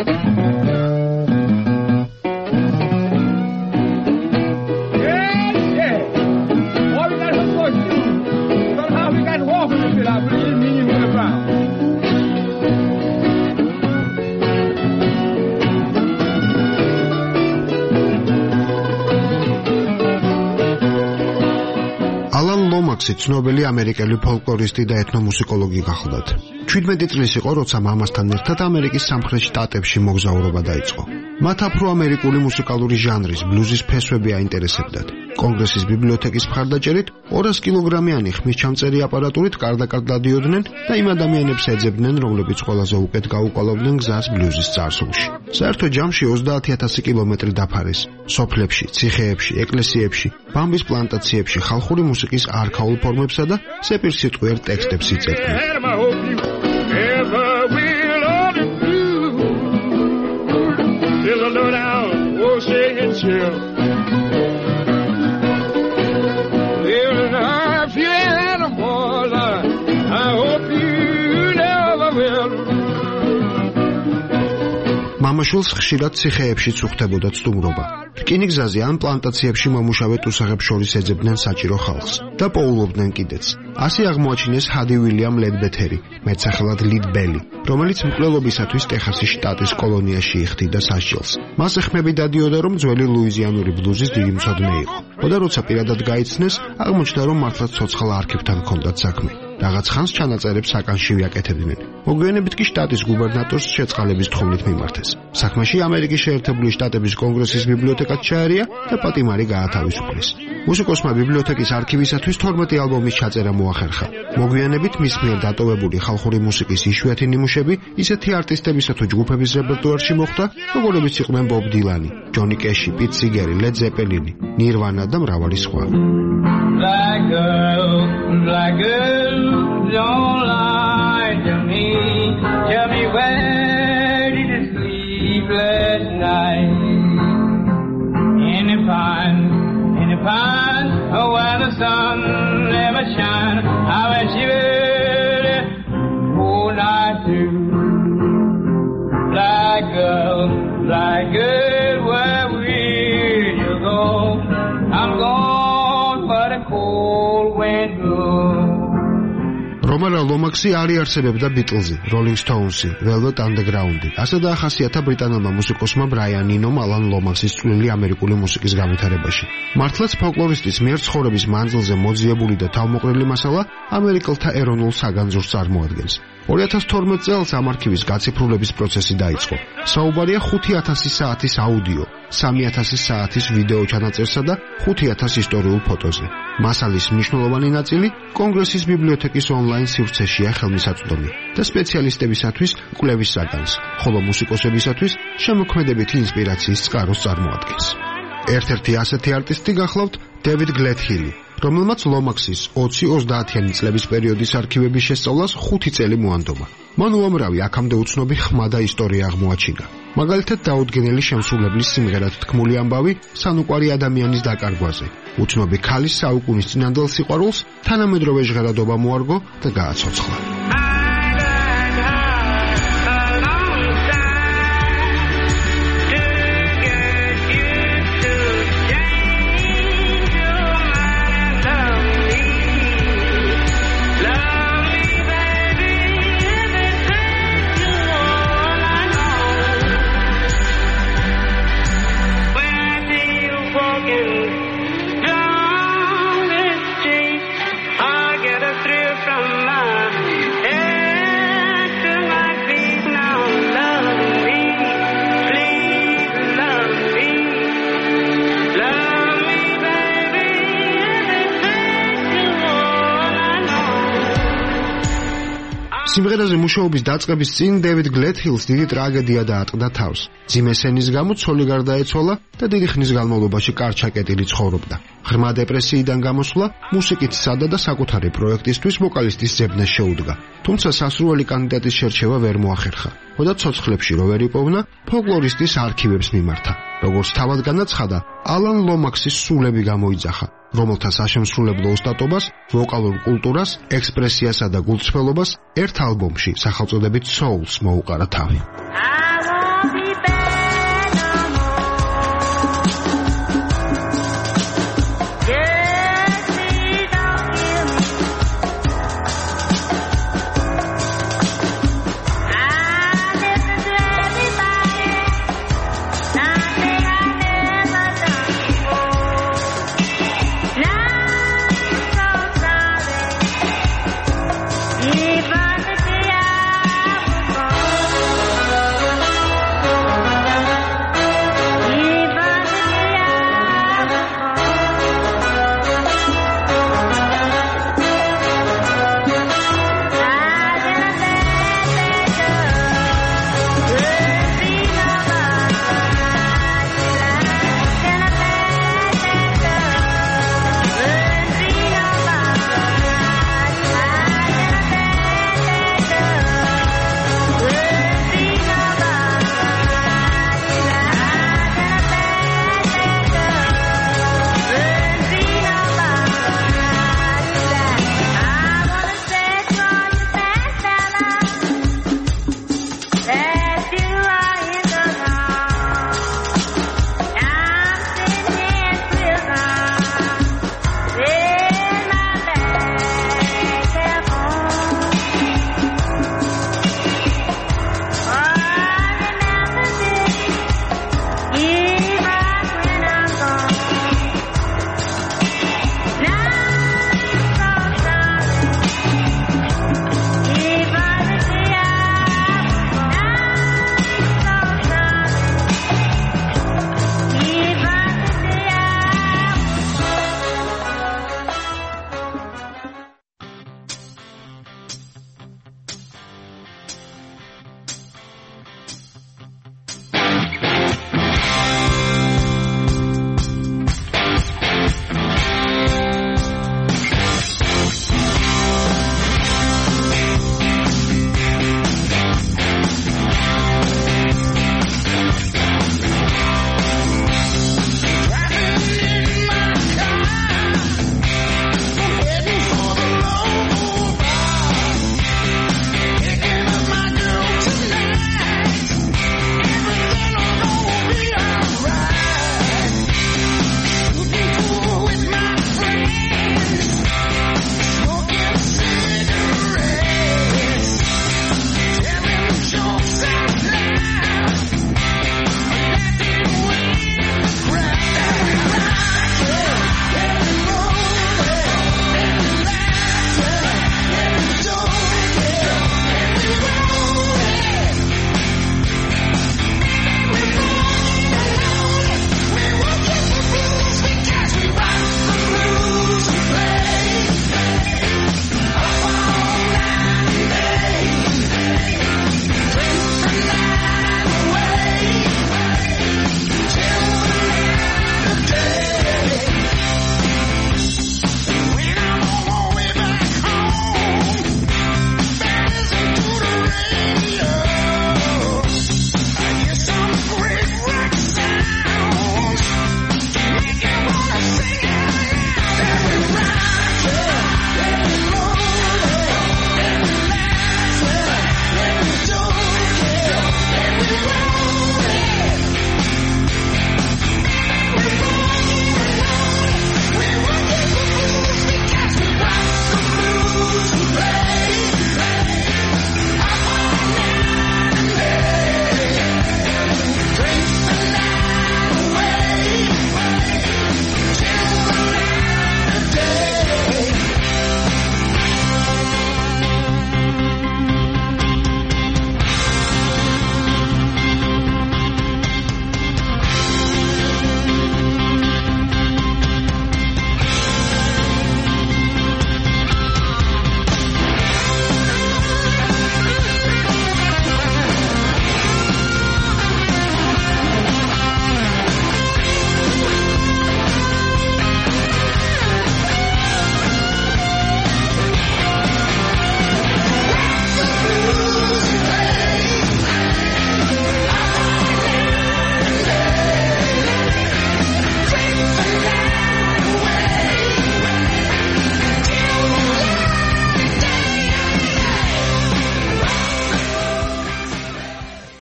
ლომაქსი ცნობილი ამერიკელი ფოლკლორისტი და ეთნომუსიკოლოგი გახლდათ. ჩვიდმეტი წლის იყო, როცა მამასთან ერთად ამერიკის სამხრეთ შტატებში მოგზაურობა დაიწყო. მათ აფრო-ამერიკული მუსიკალური ჟანრის ბლუზის ფესვები აინტერესებდათ. კონგრესის ბიბლიოთეკის მხარდაჭერით ორასი კილოგრამიანი ხმისჩამწერი აპარატურით კარდაკარდ დადიოდნენ და იმ ადამიანებს ეძებდნენ, რომლებიც ყველაზე უკეთ გაუკვალავდნენ გზას ბლუზის წარსულში. საერთო ჯამში ოცდაათი ათასი კილომეტრი დაფარეს. სოფლებში, ციხეებში, ეკლესიებში, ბამბის პლანტაციებში ხალხური მუსიკის არქაულ ფორმებსა და სეპირსიტყვიერ ტექსტებს იწებდნენ. მამაშვილს ხშირად ციხეებშიც უხდებოდა ცდუმრობა. რკინიგზაზე ან პლანტაციებში მომუშავე ტუსაღებს შორის ეძებდნენ საჭირო ხალხს და პოულობდნენ კიდეც. ასე აღმოაჩინეს ჰადი უილიამ ლედბეთერი, მეტსახელად ლიდ ბელი, რომელიც მკვლელობისათვის ტეხასის შტატის კოლონიაში იხდიდა სასჯელს. მას ეხმები დადიოდა, რომ ძველი ლუიზიანური ბლუზის დიდი მცოდნე იყო. და როცა პირადად გაიცნეს, აღმოჩნდა, რომ მართლაც ცოცხალ არქივთან ჰქონდათ საქმე. რაღაც ხანს ჩანაწერებს საკანში ვიაკეთებდნენ. მოგვიანებით კი შტატის გუბერნატორს შეწყალების თხოვნით მიმართეს. საქმეში ამერიკის შეერთებული შტატების კონგრესის ბიბლიოთეკაც ჩაერია და პატიმარი გაათავისუფლეს. მუსიკოსმა ბიბლიოთეკის არქივისათვის თორმეტი ალბომის ჩაწერა მოახერხა. მოგვიანებით მის მიერ დატოვებული ხალხური მუსიკის იშვიათი ნიმუშები ისეთი არტისტებისა თუ ჯგუფების რეპერტუარში მოხვდა, როგორებიც იყვნენ ბობ დილანი, ჯონი კეში, პიტ სიგერი, ლედ ზეპელინი, ნირვანა და მრავალი სხვა. Black girl, black girl, don't lie to me. Tell me where did you sleep last night? In the pond, in the pond, oh, where the sun never shine. I wish you would all night through. Black girl, black girl, where will you go? I'm gone. რომანა ლომაქსი არ იარსებებდა ბიტლზი, როლინგ სტოუნსი, ველვეტ ანდერგრაუნდი. ასე დაახასიათა ბრიტანელმა მუსიკოსმა ბრაიან ინომ ალან ლომაქსის წვლილი ამერიკული მუსიკის განვითარებაში. მართლაც ფოლკლორისტის მიერ ცხოვრების მანძილზე მოძიებული და თავმოყრილი მასალა ამერიკელთა ეროვნულ საგანძურს წარმოადგენს. ორი ათას თორმეტ წელს ამ არქივის გაციფრულების პროცესი დაიწყო. საუბარია ხუთი ათასი საათის აუდიო, სამი ათასი საათის ვიდეო ჩანაწერსა და ხუთი ათასი ისტორიულ ფოტოზე. მასალის მნიშვნელოვანი ნაწილი კონგრესის ბიბლიოთეკის ონლაინ სივრცეშია ხელმისაწვდომი და სპეციალისტებისათვის კვლევის საგანს, ხოლო მუსიკოსებისათვის შემოქმედებითი ინსპირაციის წყაროს წარმოადგენს. ერთ-ერთი ასეთი არტისტი გახლავთ დევიდ გლეთჰილი, რომელმაც ლომაქსის ოცი ოცდაათიანი წლების პერიოდის არქივების შესწავლას ხუთი წელი მოანდომა. მან უამრავი აქამდე უცნობი ხმა და ისტორია აღმოაჩინა. მაგალითად, დაუდგენელი შემსრულებლის სიმღერად თქმული ამბავი სანუკვარი ადამიანის დაკარგვაზე, უცნობი ქალის საუკუნის წინანდელ სიყვარულს თანამედროვე ჟღერადობა მოარგო და გააცოცხლა. სიმღერაზე მუშაობის დაწყების წინ დევიდ გლეთჰილს დიდი ტრაგედია დაატყდა თავს. მძიმე სენის გამო ცოლი გარდაეცვალა და დიდი ხნის განმავლობაში კარჩაკეტილი ცხოვრობდა. ღრმა დეპრესიიდან გამოსვლა მუსიკით სადა და საკუთარი პროექტისთვის ვოკალისტის ძებნას შეუდგა. თუმცა სასურველი კანდიდატის შერჩევა ვერ მოახერხა. ხოდა ცოცხლებში რო ვერ იპოვნა, ფოლკლორისტის არქივებს მიმართა. როგორც თავად განაცხადა, ალან ლომაქსის სულები გამოიძახა, რომელთა საშემსრულებლო ოსტატობას, ვოკალურ კულტურას, ექსპრესიასა და გულწრფელობას ერთ ალბომში სახელწოდებით Souls მოუყარა თავი.